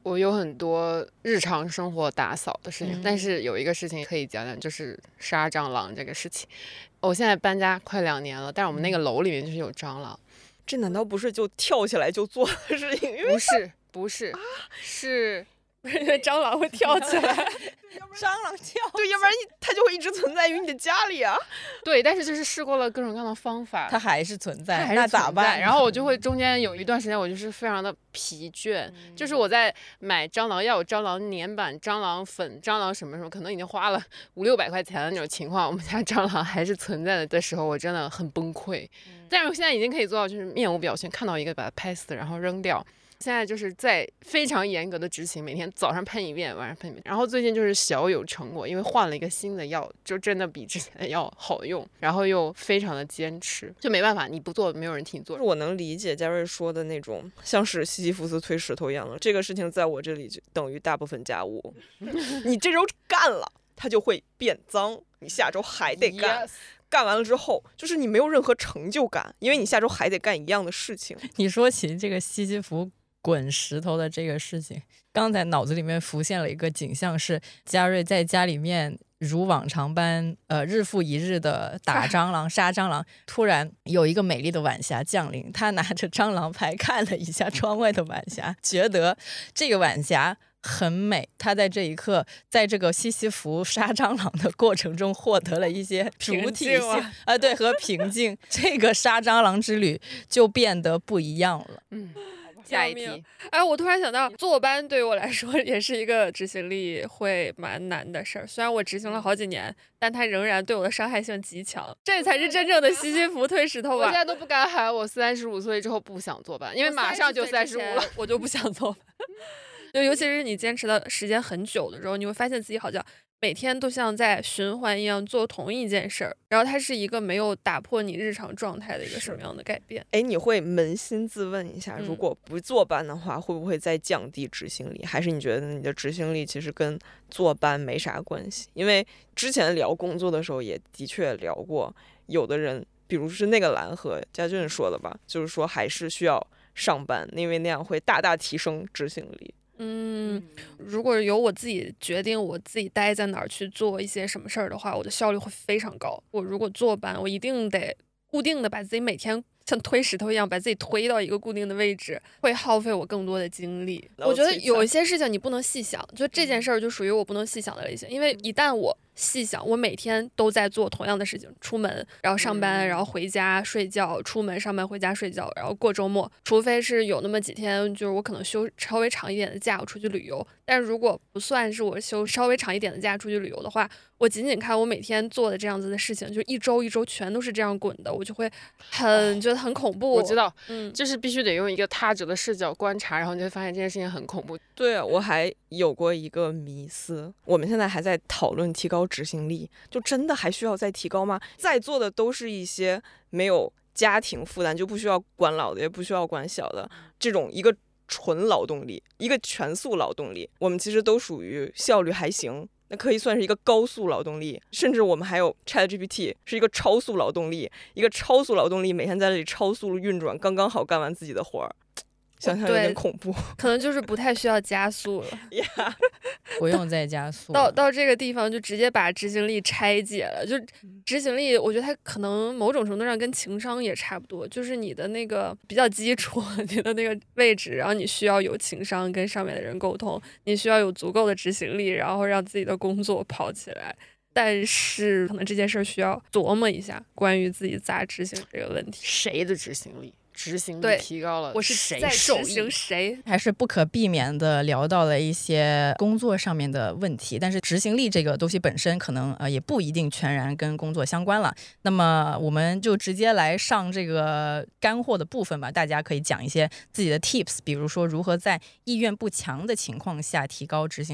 我有很多日常生活打扫的事情，但是有一个事情可以讲讲，就是杀蟑螂这个事情。我现在搬家快2年了，但是我们那个楼里面就是有蟑螂。 这难道不是就跳起来就做的事情？ 不是，是因为蟑螂会跳起来。 蟑螂跳， 对，要不然它就会一直存在于你的家里啊。 对，但是就是试过了各种各样的方法， 它还是存在， 那咋办？然后我就会中间有一段时间，我就是非常的疲倦，就是我在买蟑螂药、蟑螂粘板、蟑螂粉、蟑螂什么什么，可能已经花了500-600块钱的那种情况，我们家蟑螂还是存在的时候，我真的很崩溃。但是我现在已经可以做到，就是面无表情，看到一个把它拍死，然后扔掉。现在就是在非常严格的执行，每天早上喷一遍，晚上喷一遍。然后最近就是小有成果，因为换了一个新的药，就真的比之前的药好用，然后又非常的坚持，就没办法，你不做没有人替你做。 我能理解嘉瑞说的那种像是西西弗斯推石头一样的这个事情，在我这里就等于大部分家务。你这周干了，它就会变脏，你下周还得干。干完了之后，就是你没有任何成就感，因为你下周还得干一样的事情。 你说起这个西西弗滚石头的这个事情，刚才脑子里面浮现了一个景象，是嘉瑞在家里面如往常般日复一日的打蟑螂杀蟑螂，突然有一个美丽的晚霞降临，他拿着蟑螂牌看了一下窗外的晚霞，觉得这个晚霞很美，他在这一刻，在这个西西弗杀蟑螂的过程中获得了一些主体性对，和平静，这个杀蟑螂之旅就变得不一样了。 下一题。 哎，我突然想到，坐班对于我来说也是一个执行力会蛮难的事儿。虽然我执行了好几年，但它仍然对我的伤害性极强。这才是真正的西西弗推石头吧。 我现在都不敢喊我35岁之后不想坐班，因为马上就35了， 我就不想坐班。就尤其是你坚持的时间很久的时候，你会发现自己好像每天都像在循环一样做同一件事儿，然后它是一个没有打破你日常状态的一个什么样的改变？ 哎，你会扪心自问一下，如果不坐班的话，会不会再降低执行力？还是你觉得你的执行力其实跟坐班没啥关系？因为之前聊工作的时候也的确聊过，有的人，比如是那个蓝和家俊说的吧，就是说还是需要上班，因为那样会大大提升执行力。 如果由我自己决定我自己待在哪儿去做一些什么事儿的话，我的效率会非常高。我如果坐班，我一定得固定的把自己每天像推石头一样把自己推到一个固定的位置，会耗费我更多的精力。我觉得有一些事情你不能细想，就这件事儿就属于我不能细想的类型，因为一旦我细想，我每天都在做同样的事情，出门然后上班，然后回家睡觉，出门上班回家睡觉，然后过周末，除非是有那么几天就是我可能休稍微长一点的假，我出去旅游。但是如果不算是我休稍微长一点的假出去旅游的话，我仅仅看我每天做的这样子的事情，就一周一周全都是这样滚的，我就会觉得很恐怖。 我知道，就是必须得用一个他者的视角观察，然后你就会发现这件事情很恐怖。 对啊，我还有过一个迷思，我们现在还在讨论提高执行力，就真的还需要再提高吗？在座的都是一些没有家庭负担，就不需要管老的，也不需要管小的，这种一个纯劳动力，一个全速劳动力，我们其实都属于效率还行，那可以算是一个高速劳动力，甚至我们还有 ChatGPT 是一个超速劳动力，一个超速劳动力每天在这里超速运转，刚刚好干完自己的活儿。想想有点恐怖， 可能就是不太需要加速了 yeah 不用再加速到这个地方就直接把执行力拆解了。就执行力我觉得它可能某种程度上跟情商也差不多，就是你的那个比较基础你的那个位置，然后你需要有情商跟上面的人沟通，你需要有足够的执行力，然后让自己的工作跑起来。但是可能这件事需要琢磨一下关于自己咋执行这个问题。 谁的执行力提高了， 我是在执行谁， 还是不可避免的聊到了一些工作上面的问题，但是执行力这个东西本身可能也不一定全然跟工作相关了。那么我们就直接来上这个干货的部分吧，大家可以讲一些自己的 tips， 比如说如何在意愿不强的情况下提高执行力。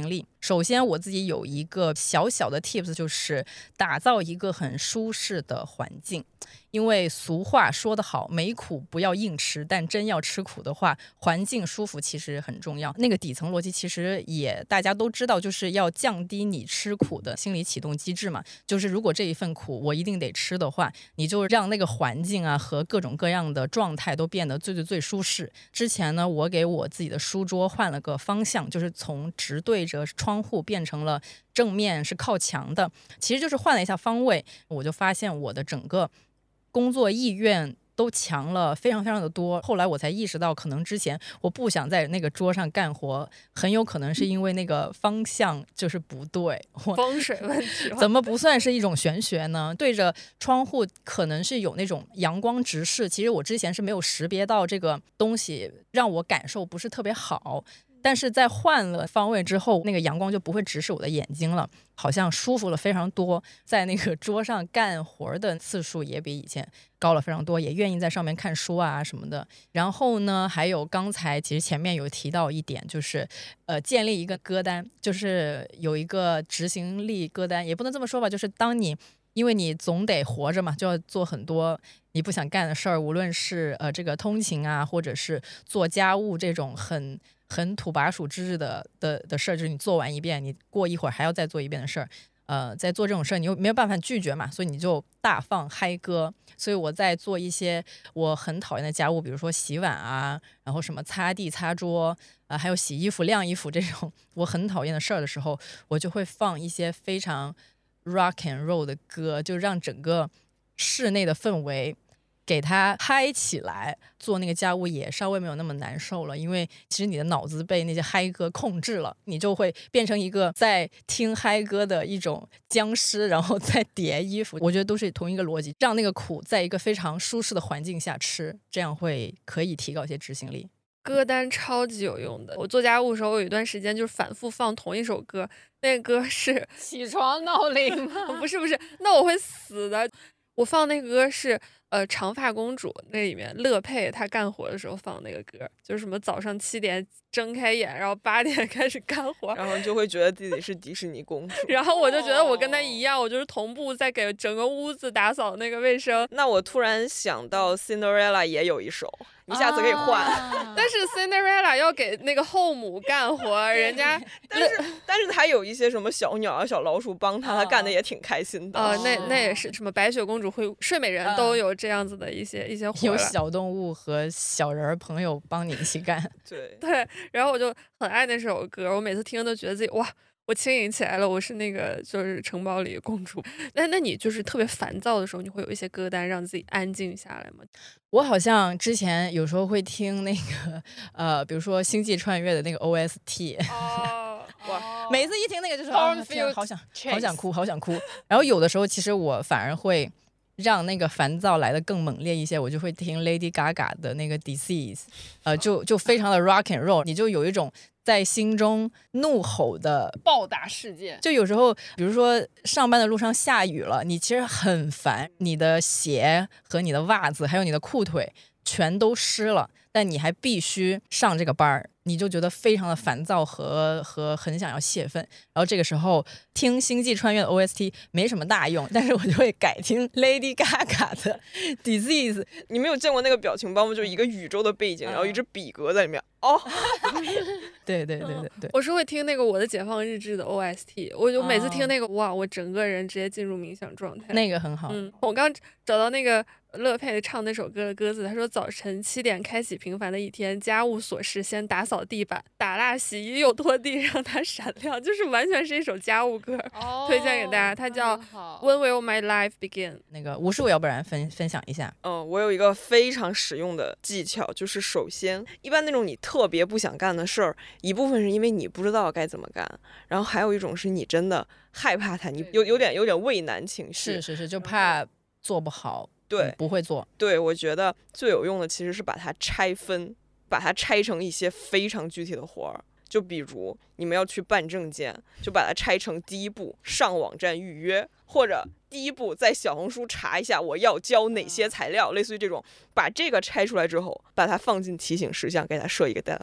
首先我自己有一个小小的 tips， 就是打造一个很舒适的环境。因为俗话说得好，没苦不要硬吃，但真要吃苦的话，环境舒服其实很重要。那个底层逻辑其实也大家都知道，就是要降低你吃苦的心理启动机制嘛。就是如果这一份苦我一定得吃的话，你就让那个环境啊和各种各样的状态都变得最舒适。之前呢，我给我自己的书桌换了个方向，就是从直对着窗户变成了正面是靠墙的，其实就是换了一下方位，我就发现我的整个工作意愿都强了非常的多。后来我才意识到，可能之前我不想在那个桌上干活，很有可能是因为那个方向就是不对。 风水问题怎么不算是一种玄学呢？对着窗户可能是有那种阳光直视，其实我之前是没有识别到这个东西，让我感受不是特别好。但是在换了方位之后，那个阳光就不会直视我的眼睛了，好像舒服了非常多。在那个桌上干活的次数也比以前高了非常多，也愿意在上面看书啊什么的。然后呢，还有刚才其实前面有提到一点，就是建立一个歌单，就是有一个执行力歌单，也不能这么说吧，就是因为你总得活着嘛，就要做很多你不想干的事儿，无论是这个通勤啊，或者是做家务这种很土拔鼠之日的事儿，就是你做完一遍，你过一会儿还要再做一遍的事儿。在做这种事儿，你又没有办法拒绝嘛，所以你就大放嗨歌。所以我在做一些我很讨厌的家务，比如说洗碗啊，然后什么擦地擦桌还有洗衣服晾衣服这种我很讨厌的事儿的时候，我就会放一些非常 rock and roll 的歌，就让整个室内的氛围给它嗨起来，做那个家务也稍微没有那么难受了。因为其实你的脑子被那些嗨歌控制了，你就会变成一个在听嗨歌的一种僵尸，然后再叠衣服。我觉得都是同一个逻辑，让那个苦在一个非常舒适的环境下吃，这样可以提高一些执行力。 歌单超级有用的。我做家务的时候，有一段时间就是反复放同一首歌，那个歌是起床闹铃吗？ 不是，那我会死的。我放那个歌是长发公主那里面乐佩她干活的时候放那个歌，就是什么早上7点睁开眼，然后8点开始干活， 然后就会觉得自己是迪士尼公主。 然后我就觉得我跟她一样，我就是同步在给整个屋子打扫那个卫生。 那我突然想到 Cinderella 也有一首，你下次可以换。 但是 Cinderella 要给那个后母干活，人家但是还有一些什么小鸟啊、小老鼠帮他干的也挺开心的。 那也是什么白雪公主会睡美人都有这样子的一些活， 有小动物和小人朋友帮你一起干。 对，然后我就很爱那首歌，我每次听都觉得自己哇，我轻盈起来了，我是那个就是城堡里的公主。那你就是特别烦躁的时候，你会有一些歌单让自己安静下来吗？ 我好像之前有时候会听那个比如说《星际穿越》的那个 OST。哇，每次一听那个就是好想哭。然后有的时候其实我反而会让那个烦躁来得更猛烈一些，我就会听 Lady Gaga 的那个 Disease， 就非常的 rock and roll， 你就有一种在心中怒吼的暴打世界。 就有时候比如说上班的路上下雨了，你其实很烦，你的鞋和你的袜子还有你的裤腿全都湿了，但你还必须上这个班儿，你就觉得非常的烦躁和很想要泄愤。然后这个时候听星际穿越的 OST 没什么大用，但是我就会改听 Lady Gaga 的 Disease。 你没有见过那个表情包吗？就一个宇宙的背景，然后一只比格在里面。 对， 我是会听那个我的解放日志的 OST， 我就每次听那个哇，我整个人直接进入冥想状态， 那个很好。 我刚找到那个乐佩唱那首歌的歌词，他说早晨7点开启平凡的一天，家务琐事先打扫地板，打蜡洗衣又拖地，让它闪亮，就是完全是一首家务歌，推荐给大家。它叫 When Will My Life Begin。 那个吴叔要不然分享一下。 我有一个非常实用的技巧，就是首先一般那种你特别不想干的事儿，一部分是因为你不知道该怎么干，然后还有一种是你真的害怕它，你有点畏难情绪。 是，就怕做不好。 对， 不会做。 对，我觉得最有用的其实是把它拆分，把它拆成一些非常具体的活儿。就比如你们要去办证件，就把它拆成第一步上网站预约，或者第一步在小红书查一下我要交哪些材料，类似于这种。把这个拆出来之后，把它放进提醒事项，给它设一个 deadline。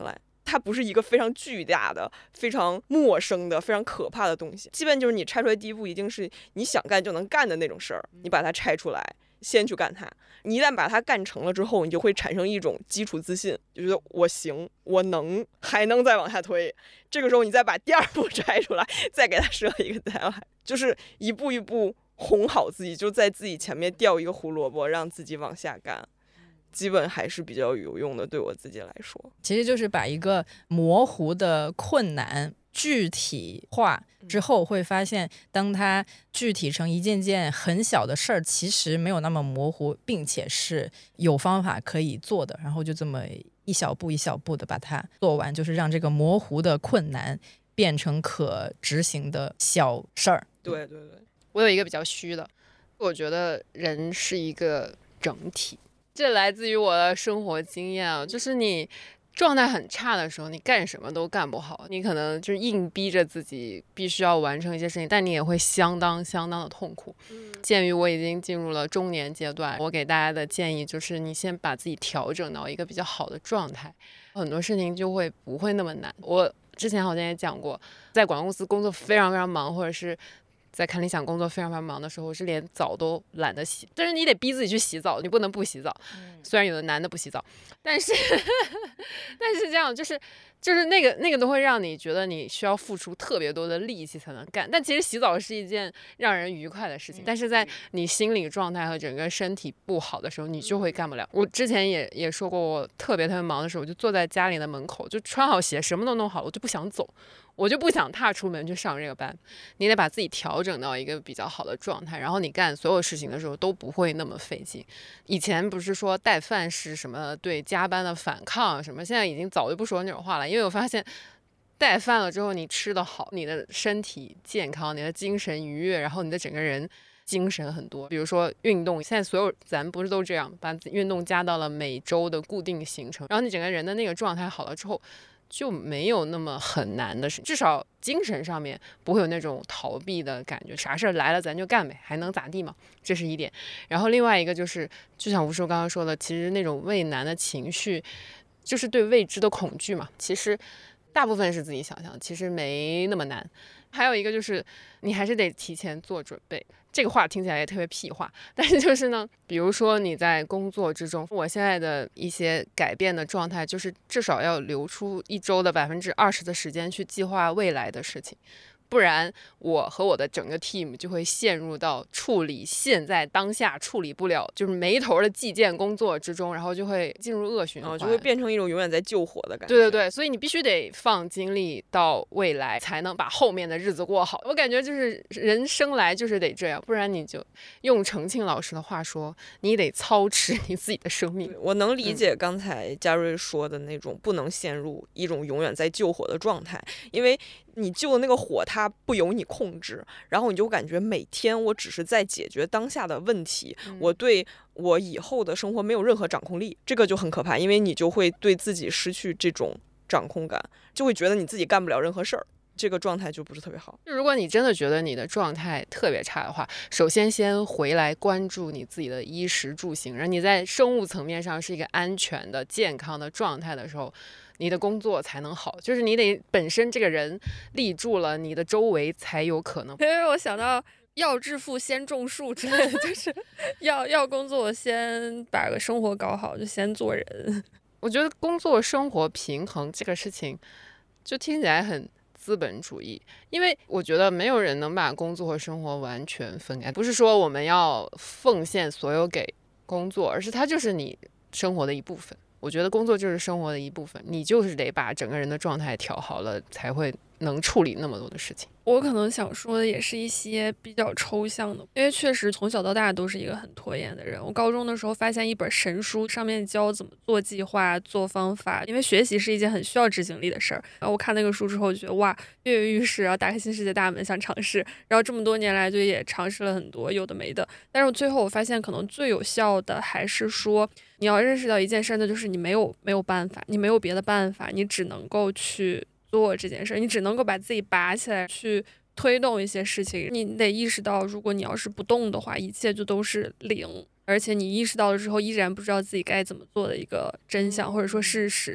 它不是一个非常巨大的、非常陌生的、非常可怕的东西。基本就是你拆出来第一步一定是你想干就能干的那种事儿，你把它拆出来，先去干它。你一旦把它干成了之后，你就会产生一种基础自信，就觉得我行，我能，还能再往下推。这个时候你再把第二步拆出来，再给它设一个 deadline， 就是一步一步哄好自己，就在自己前面吊一个胡萝卜，让自己往下干。基本还是比较有用的，对我自己来说， 其实就是把一个模糊的困难具体化之后，会发现当它具体成一件件很小的事儿，其实没有那么模糊，并且是有方法可以做的，然后就这么一小步一小步的把它做完，就是让这个模糊的困难变成可执行的小事儿。 对对对， 我有一个比较虚的，我觉得人是一个整体，这来自于我的生活经验啊，就是你状态很差的时候，你干什么都干不好，你可能就是硬逼着自己必须要完成一些事情，但你也会相当的痛苦。鉴于我已经进入了中年阶段，我给大家的建议就是你先把自己调整到一个比较好的状态，很多事情就会不会那么难。我之前好像也讲过，在广告公司工作非常忙，或者是在看理想工作非常忙的时候，我是连澡都懒得洗，但是你得逼自己去洗澡，你不能不洗澡。虽然有的男的不洗澡，但是这样就是那个都会让你觉得你需要付出特别多的力气才能干。但其实洗澡是一件让人愉快的事情，但是在你心理状态和整个身体不好的时候，你就会干不了。我之前也说过，我特别忙的时候，我就坐在家里的门口，就穿好鞋，什么都弄好，我就不想走。我就不想踏出门去上这个班，你得把自己调整到一个比较好的状态，然后你干所有事情的时候都不会那么费劲。以前不是说带饭是什么对加班的反抗什么，现在已经早就不说那种话了，因为我发现带饭了之后，你吃得好，你的身体健康，你的精神愉悦，然后你的整个人精神很多。比如说运动，现在所有咱不是都这样，把运动加到了每周的固定行程，然后你整个人的那个状态好了之后，就没有那么很难的事，至少精神上面不会有那种逃避的感觉，啥事儿来了咱就干呗，还能咋地嘛？这是一点。然后另外一个就是，就像吴叔刚刚说的，其实那种畏难的情绪，就是对未知的恐惧嘛。其实大部分是自己想象，其实没那么难。还有一个就是，你还是得提前做准备。这个话听起来也特别屁话，但是就是呢，比如说你在工作之中，我现在的一些改变的状态，就是至少要留出1周的20%的时间去计划未来的事情。不然我和我的整个 team 就会陷入到处理现在当下处理不了就是没头的计件工作之中，然后就会进入恶循环， 就会变成一种永远在救火的感觉。 对对对，所以你必须得放精力到未来，才能把后面的日子过好。我感觉就是人生来就是得这样，不然你就用程庆老师的话说，你得操持你自己的生命。 我能理解刚才嘉瑞说的那种不能陷入一种永远在救火的状态，因为你救的那个火它不由你控制，然后你就感觉每天我只是在解决当下的问题，我对我以后的生活没有任何掌控力，这个就很可怕，因为你就会对自己失去这种掌控感，就会觉得你自己干不了任何事儿，这个状态就不是特别好。 如果你真的觉得你的状态特别差的话，首先回来关注你自己的衣食住行，然后你在生物层面上是一个安全的健康的状态的时候，你的工作才能好，就是你得本身这个人立住了，你的周围才有可能。 因为我想到要致富先种树之类的，就是要工作先把个生活搞好，就先做人。 我觉得工作生活平衡这个事情就听起来很资本主义，因为我觉得没有人能把工作和生活完全分开，不是说我们要奉献所有给工作，而是它就是你生活的一部分。我觉得工作就是生活的一部分，你就是得把整个人的状态调好了，才会能处理那么多的事情。 我可能想说的也是一些比较抽象的，因为确实从小到大都是一个很拖延的人。我高中的时候发现一本神书，上面教怎么做计划、做方法，因为学习是一件很需要执行力的事儿。然后我看那个书之后，就觉得哇，跃跃欲试，然后打开新世界大门，想尝试。然后这么多年来，就也尝试了很多有的没的。但是最后我发现，可能最有效的还是说，你要认识到一件事，那就是你没有办法，你没有别的办法，你只能够去做这件事，你只能够把自己拔起来去推动一些事情。你得意识到，如果你要是不动的话，一切就都是零。而且你意识到了之后，依然不知道自己该怎么做的一个真相或者说事实，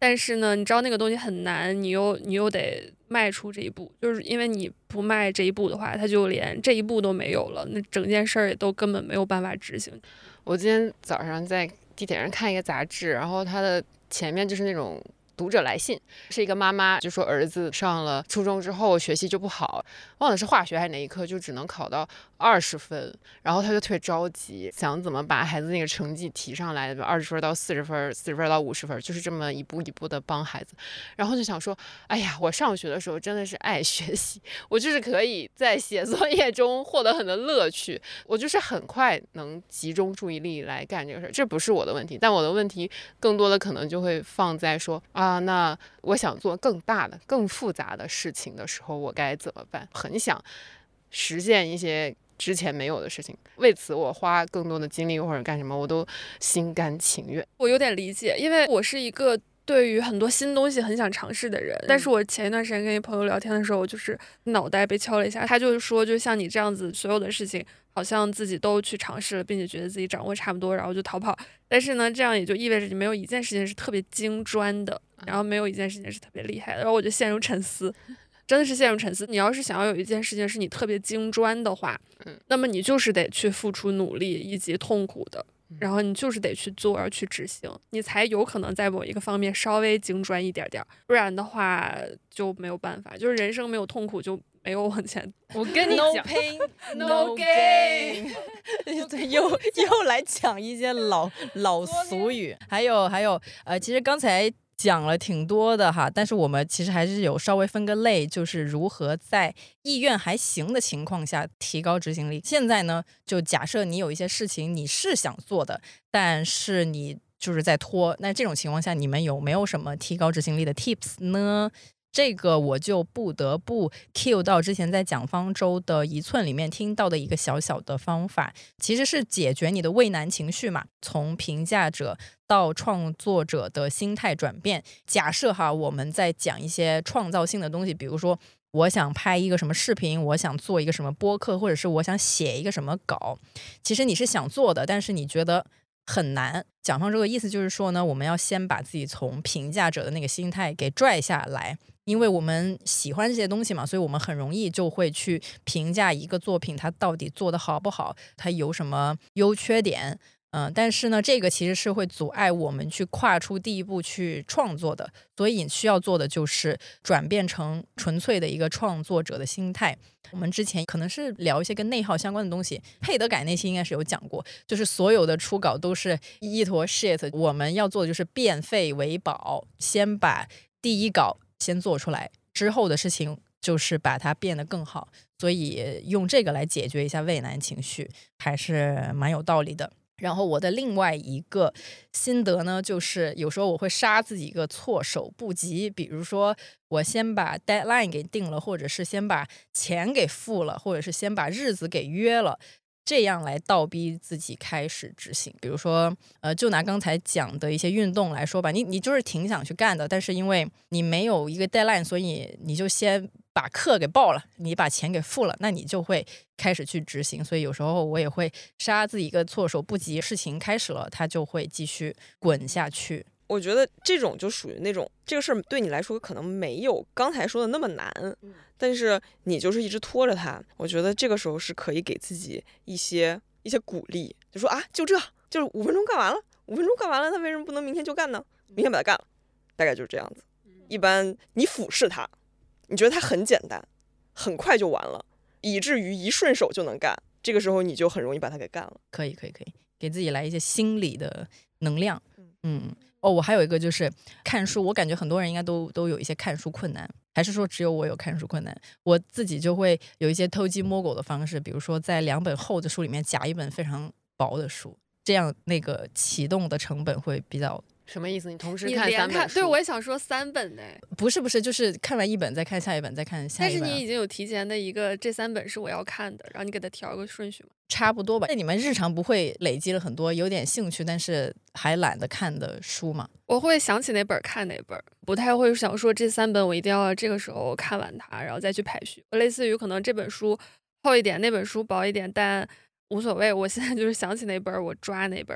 但是呢，你知道那个东西很难，你又得迈出这一步，就是因为你不迈这一步的话，它就连这一步都没有了，那整件事儿也都根本没有办法执行。 我今天早上在地铁上看一个杂志，然后它的前面就是那种读者来信，是一个妈妈就说儿子上了初中之后学习就不好，忘了是化学还是哪一科，就只能考到20分，然后他就特别着急，想怎么把孩子那个成绩提上来，20分到40分，40分到50分，就是这么一步一步的帮孩子。然后就想说，哎呀，我上学的时候真的是爱学习，我就是可以在写作业中获得很多乐趣，我就是很快能集中注意力来干这个事儿，这不是我的问题。但我的问题更多的可能就会放在说啊，那我想做更大的更复杂的事情的时候我该怎么办，很想实现一些之前没有的事情，为此我花更多的精力或者干什么我都心甘情愿。 我有点理解，因为我是一个对于很多新东西很想尝试的人，但是我前一段时间跟一朋友聊天的时候，我就是脑袋被敲了一下，他就是说就像你这样子，所有的事情好像自己都去尝试了，并且觉得自己掌握差不多，然后就逃跑。但是呢，这样也就意味着你没有一件事情是特别精专的，然后没有一件事情是特别厉害的，然后我就陷入沉思。真的是陷入沉思。你要是想要有一件事情是你特别精专的话，那么你就是得去付出努力以及痛苦的，然后你就是得去做而去执行，你才有可能在某一个方面稍微精专一点点，不然的话就没有办法，就是人生没有痛苦就没有往前。 我跟你讲 No pain, no gain 对，又来讲一些老俗语，还有其实刚才讲了挺多的哈，但是我们其实还是有稍微分个类，就是如何在意愿还行的情况下提高执行力。现在呢，就假设你有一些事情你是想做的，但是你就是在拖，那这种情况下你们有没有什么提高执行力的 tips 呢？这个我就不得不 cue 到之前在讲方舟的一寸里面听到的一个小小的方法，其实是解决你的畏难情绪嘛，从评价者到创作者的心态转变。假设哈，我们在讲一些创造性的东西，比如说我想拍一个什么视频，我想做一个什么播客，或者是我想写一个什么稿，其实你是想做的，但是你觉得很难。讲方舟的意思就是说呢，我们要先把自己从评价者的那个心态给拽下来，因为我们喜欢这些东西嘛，所以我们很容易就会去评价一个作品它到底做得好不好，它有什么优缺点。但是呢，这个其实是会阻碍我们去跨出第一步去创作的，所以需要做的就是转变成纯粹的一个创作者的心态。我们之前可能是聊一些跟内耗相关的东西，佩德改那期应该是有讲过，就是所有的初稿都是一坨 shit， 我们要做的就是变废为宝，先把第一稿先做出来，之后的事情就是把它变得更好。所以用这个来解决一下畏难情绪还是蛮有道理的。然后我的另外一个心得呢，就是有时候我会杀自己一个措手不及，比如说我先把 deadline 给定了，或者是先把钱给付了，或者是先把日子给约了，这样来倒逼自己开始执行。比如说就拿刚才讲的一些运动来说吧，你就是挺想去干的，但是因为你没有一个 deadline， 所以你就先把课给报了，你把钱给付了，那你就会开始去执行。所以有时候我也会杀自己一个措手不及，事情开始了它就会继续滚下去。 我觉得这种就属于那种这个事儿对你来说可能没有刚才说的那么难，但是你就是一直拖着它。我觉得这个时候是可以给自己一些鼓励，就说啊，就是5分钟干完了，5分钟干完了，那为什么不能明天就干呢？明天把它干了，大概就是这样子。一般你俯视它，你觉得它很简单，很快就完了，以至于一顺手就能干，这个时候你就很容易把它给干了。 可以，给自己来一些心理的能量。我还有一个就是看书，我感觉很多人应该都有一些看书困难，还是说只有我有看书困难？我自己就会有一些偷鸡摸狗的方式，比如说在2本厚的书里面夹一本非常薄的书，这样那个启动的成本会比较。 什么意思？你同时你看3本书？ 对，我也想说3本呢。 不是，就是看完一本再看下一本，再看下一本。 但是你已经有提前的一个这3本是我要看的，然后你给它调个顺序嘛？ 差不多吧。那你们日常不会累积了很多有点兴趣但是还懒得看的书吗？ 我会想起哪本看哪本，不太会想说这3本我一定要这个时候看完它，然后再去排序。类似于可能这本书厚一点，那本书薄一点，但无所谓。我现在就是想起哪本我抓哪本。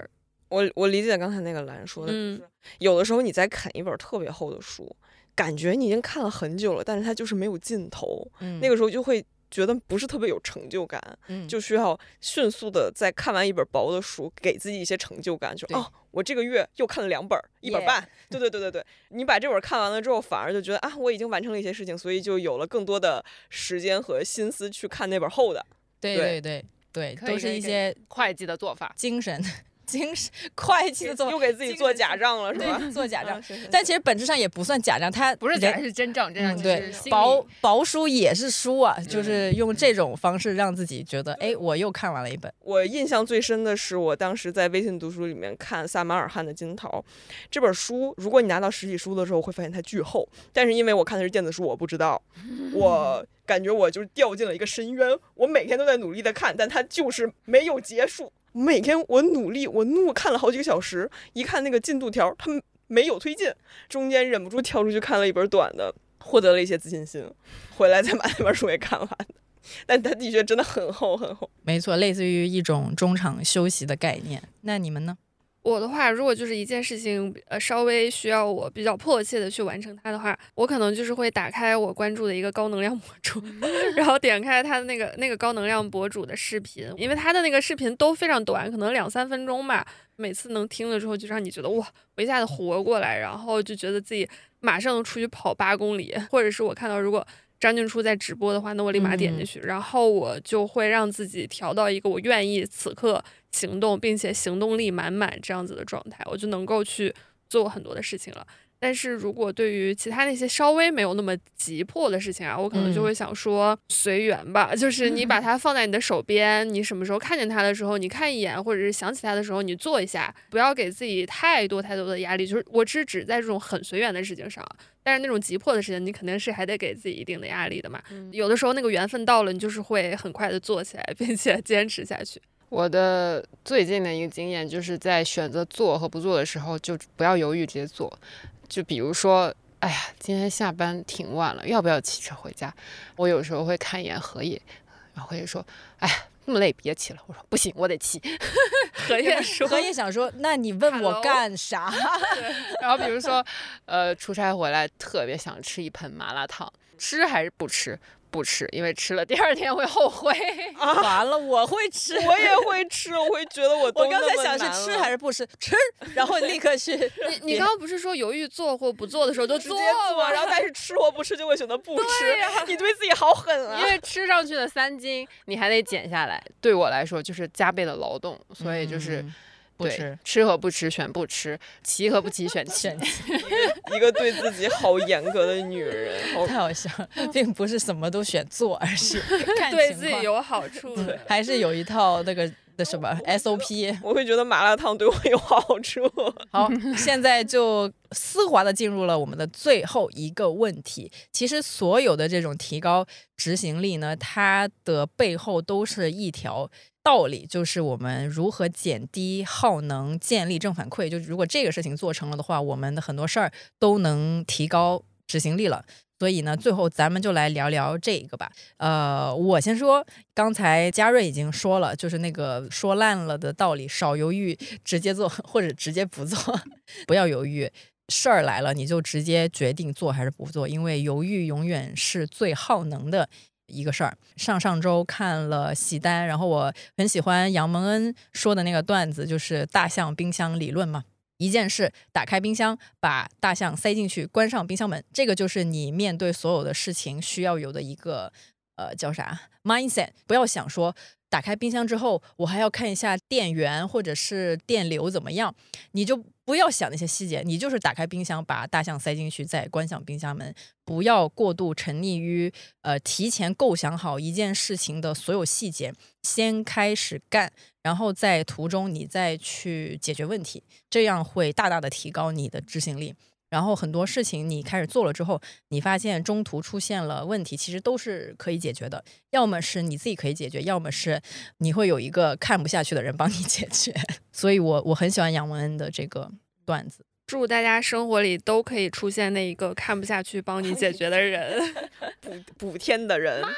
我理解刚才那个兰说的，就是有的时候你在啃一本特别厚的书，感觉你已经看了很久了，但是它就是没有尽头，那个时候就会觉得不是特别有成就感，就需要迅速的在看完一本薄的书，给自己一些成就感，就我这个月又看了2本，1本半，对，你把这本看完了之后，反而就觉得我已经完成了一些事情，所以就有了更多的时间和心思去看那本厚的。 对，都是一些会计的做法， 精神会计的做法， 又给自己做假账了，是吧？ 做假账，但其实本质上也不算假账，它不是假账是真账， 对，薄书也是书啊，就是用这种方式让自己觉得，我又看完了一本。 我印象最深的是，我当时在微信读书里面看萨马尔汗的《金桃》这本书，如果你拿到实体书的时候，会发现它巨厚，但是因为我看的是电子书，我不知道，我感觉我就是掉进了一个深渊。我每天都在努力的看，但它就是没有结束。每天我努力，我看了好几个小时，一看那个进度条，它没有推进，中间忍不住跳出去看了一本短的，获得了一些自信心，回来再把那本书给看完的。但它的确真的很厚很厚。 没错，类似于一种中场休息的概念。那你们呢？ 我的话，如果就是一件事情稍微需要我比较迫切的去完成它的话，我可能就是会打开我关注的一个高能量博主，然后点开他的那个高能量博主的视频，因为他的那个视频都非常短，可能2-3分钟吧，每次能听了之后就让你觉得哇，我一下子活过来，然后就觉得自己马上能出去跑8公里，或者是我看到如果张静初在直播的话，那我立马点进去，然后我就会让自己调到一个我愿意此刻行动，并且行动力满满这样子的状态，我就能够去做很多的事情了。但是如果对于其他那些稍微没有那么急迫的事情啊，我可能就会想说随缘吧，就是你把它放在你的手边，你什么时候看见它的时候，你看一眼，或者是想起它的时候，你做一下，不要给自己太多的压力。就是我只在这种很随缘的事情上，但是那种急迫的事情，你肯定是还得给自己一定的压力的嘛。有的时候那个缘分到了，你就是会很快的做起来，并且坚持下去。 我的最近的一个经验就是在选择做和不做的时候，就不要犹豫，直接做。就比如说，哎呀，今天下班挺晚了，要不要骑车回家？我有时候会看一眼荷叶，然后荷叶说，哎呀，那么累别骑了。我说不行，我得骑。 荷叶想说，那你问我干啥？ 然后比如说，出差回来特别想吃一盆麻辣烫，吃还是不吃？不吃，因为吃了第2天会后悔。 完了，我会吃， 我也会吃，我会觉得我刚才想是吃还是不吃，吃，然后立刻去。 你刚刚不是说犹豫做或不做的时候就直接做，然后但是吃或不吃就会选择不吃。你对自己好狠啊！ 因为吃上去的3斤，你还得减下来，对我来说就是加倍的劳动，所以就是。 不吃， 吃和不吃选不吃，骑和不骑选骑。 一个对自己好严格的女人， 太好笑了，并不是什么都选做，而是看对自己有好处的， 还是有一套那个的什么 SOP。 我会觉得麻辣烫对我有好处。 好，现在就丝滑的进入了我们的最后一个问题。其实所有的这种提高执行力呢，它的背后都是一条道理，就是我们如何减低耗能，建立正反馈。就是如果这个事情做成了的话，我们的很多事儿都能提高执行力了。所以呢，最后咱们就来聊聊这个吧。我先说，刚才嘉瑞已经说了，就是那个说烂了的道理，少犹豫，直接做，或者直接不做，不要犹豫。事儿来了，你就直接决定做还是不做，因为犹豫永远是最耗能的一个事儿。上周看了喜单，然后我很喜欢杨蒙恩说的那个段子，就是大象冰箱理论嘛。一件事，打开冰箱，把大象塞进去，关上冰箱门，这个就是你面对所有的事情需要有的一个叫啥 mindset。不要想说打开冰箱之后我还要看一下电源或者是电流怎么样，你就不要想那些细节，你就是打开冰箱，把大象塞进去，再关上冰箱门。不要过度沉溺于提前构想好一件事情的所有细节，先开始干，然后在途中你再去解决问题，这样会大大的提高你的执行力。然后很多事情你开始做了之后，你发现中途出现了问题，其实都是可以解决的，要么是你自己可以解决，要么是你会有一个看不下去的人帮你解决。所以我很喜欢杨蒙恩的这个段子。 祝大家生活里都可以出现那一个看不下去帮你解决的人。 补天的人。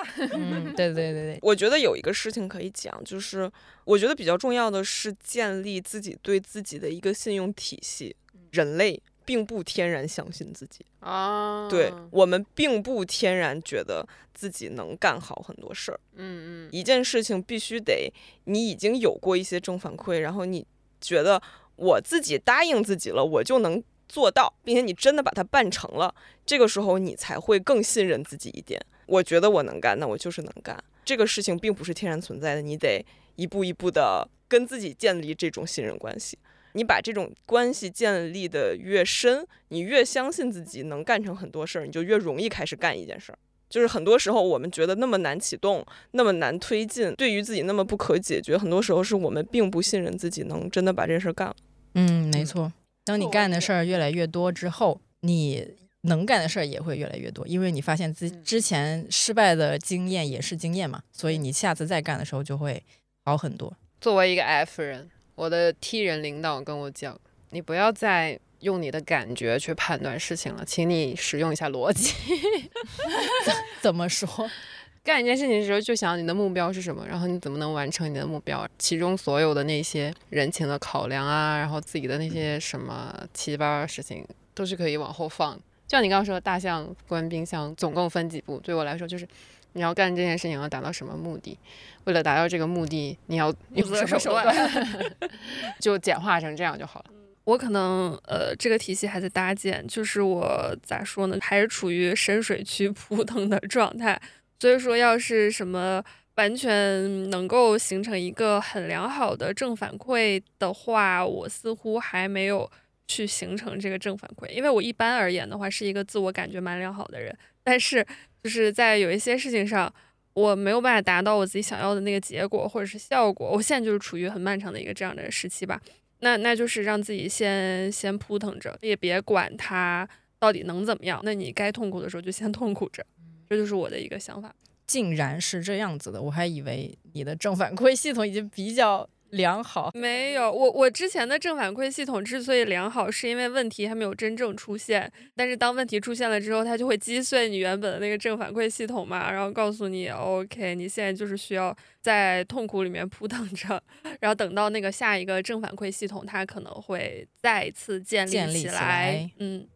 对， 我觉得有一个事情可以讲，就是我觉得比较重要的是建立自己对自己的一个信用体系。人类并不天然相信自己啊， 对，我们并不天然觉得自己能干好很多事儿。一件事情必须得你已经有过一些正反馈，然后你觉得我自己答应自己了，我就能做到，并且你真的把它办成了，这个时候你才会更信任自己一点。我觉得我能干，那我就是能干。这个事情并不是天然存在的，你得一步一步的跟自己建立这种信任关系。你把这种关系建立的越深，你越相信自己能干成很多事儿，你就越容易开始干一件事儿。就是很多时候我们觉得那么难启动，那么难推进，对于自己那么不可解决，很多时候是我们并不信任自己能真的把这事儿干了。 没错。当你干的事儿越来越多之后，你能干的事儿也会越来越多，因为你发现之前失败的经验也是经验嘛，所以你下次再干的时候就会好很多。 作为一个 F 人，我的 T 人领导跟我讲，你不要再用你的感觉去判断事情了，请你使用一下逻辑。 怎么说？ 干一件事情的时候就想你的目标是什么，然后你怎么能完成你的目标，其中所有的那些人情的考量啊，然后自己的那些什么七七八八的事情都是可以往后放。就像你刚刚说的大象关冰箱总共分几步，对我来说就是你要干这件事情要达到什么目的，为了达到这个目的你要用什么手段就简化成这样就好了。 我可能这个体系还在搭建，就是我咋说呢，还是处于深水区扑腾的状态，所以说要是什么完全能够形成一个很良好的正反馈的话，我似乎还没有去形成这个正反馈。因为我一般而言的话是一个自我感觉蛮良好的人，但是就是在有一些事情上我没有办法达到我自己想要的那个结果或者是效果，我现在就是处于很漫长的一个这样的时期吧。那就是让自己先扑腾着，也别管它到底能怎么样，那你该痛苦的时候就先痛苦着，这就是我的一个想法。 竟然是这样子的，我还以为你的正反馈系统已经比较良好。 没有，我之前的正反馈系统之所以良好，是因为问题还没有真正出现，但是当问题出现了之后，它就会击碎你原本的那个正反馈系统嘛，然后告诉你 OK 你现在就是需要在痛苦里面扑腾着，然后等到那个下一个正反馈系统它可能会再次建立起来。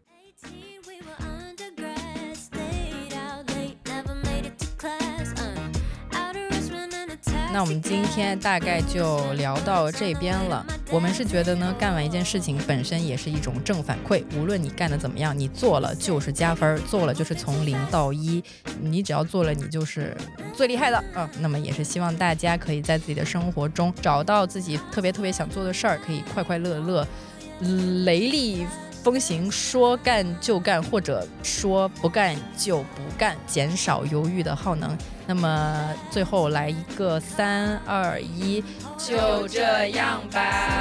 那我们今天大概就聊到这边了。我们是觉得呢，干完一件事情本身也是一种正反馈，无论你干得怎么样，你做了就是加分，做了就是从0到1，你只要做了你就是最厉害的那么也是希望大家可以在自己的生活中找到自己特别想做的事儿，可以快快乐乐雷厉风行，说干就干，或者说不干就不干，减少犹豫的耗能。那么最后来一个3、2、1， 就这样吧。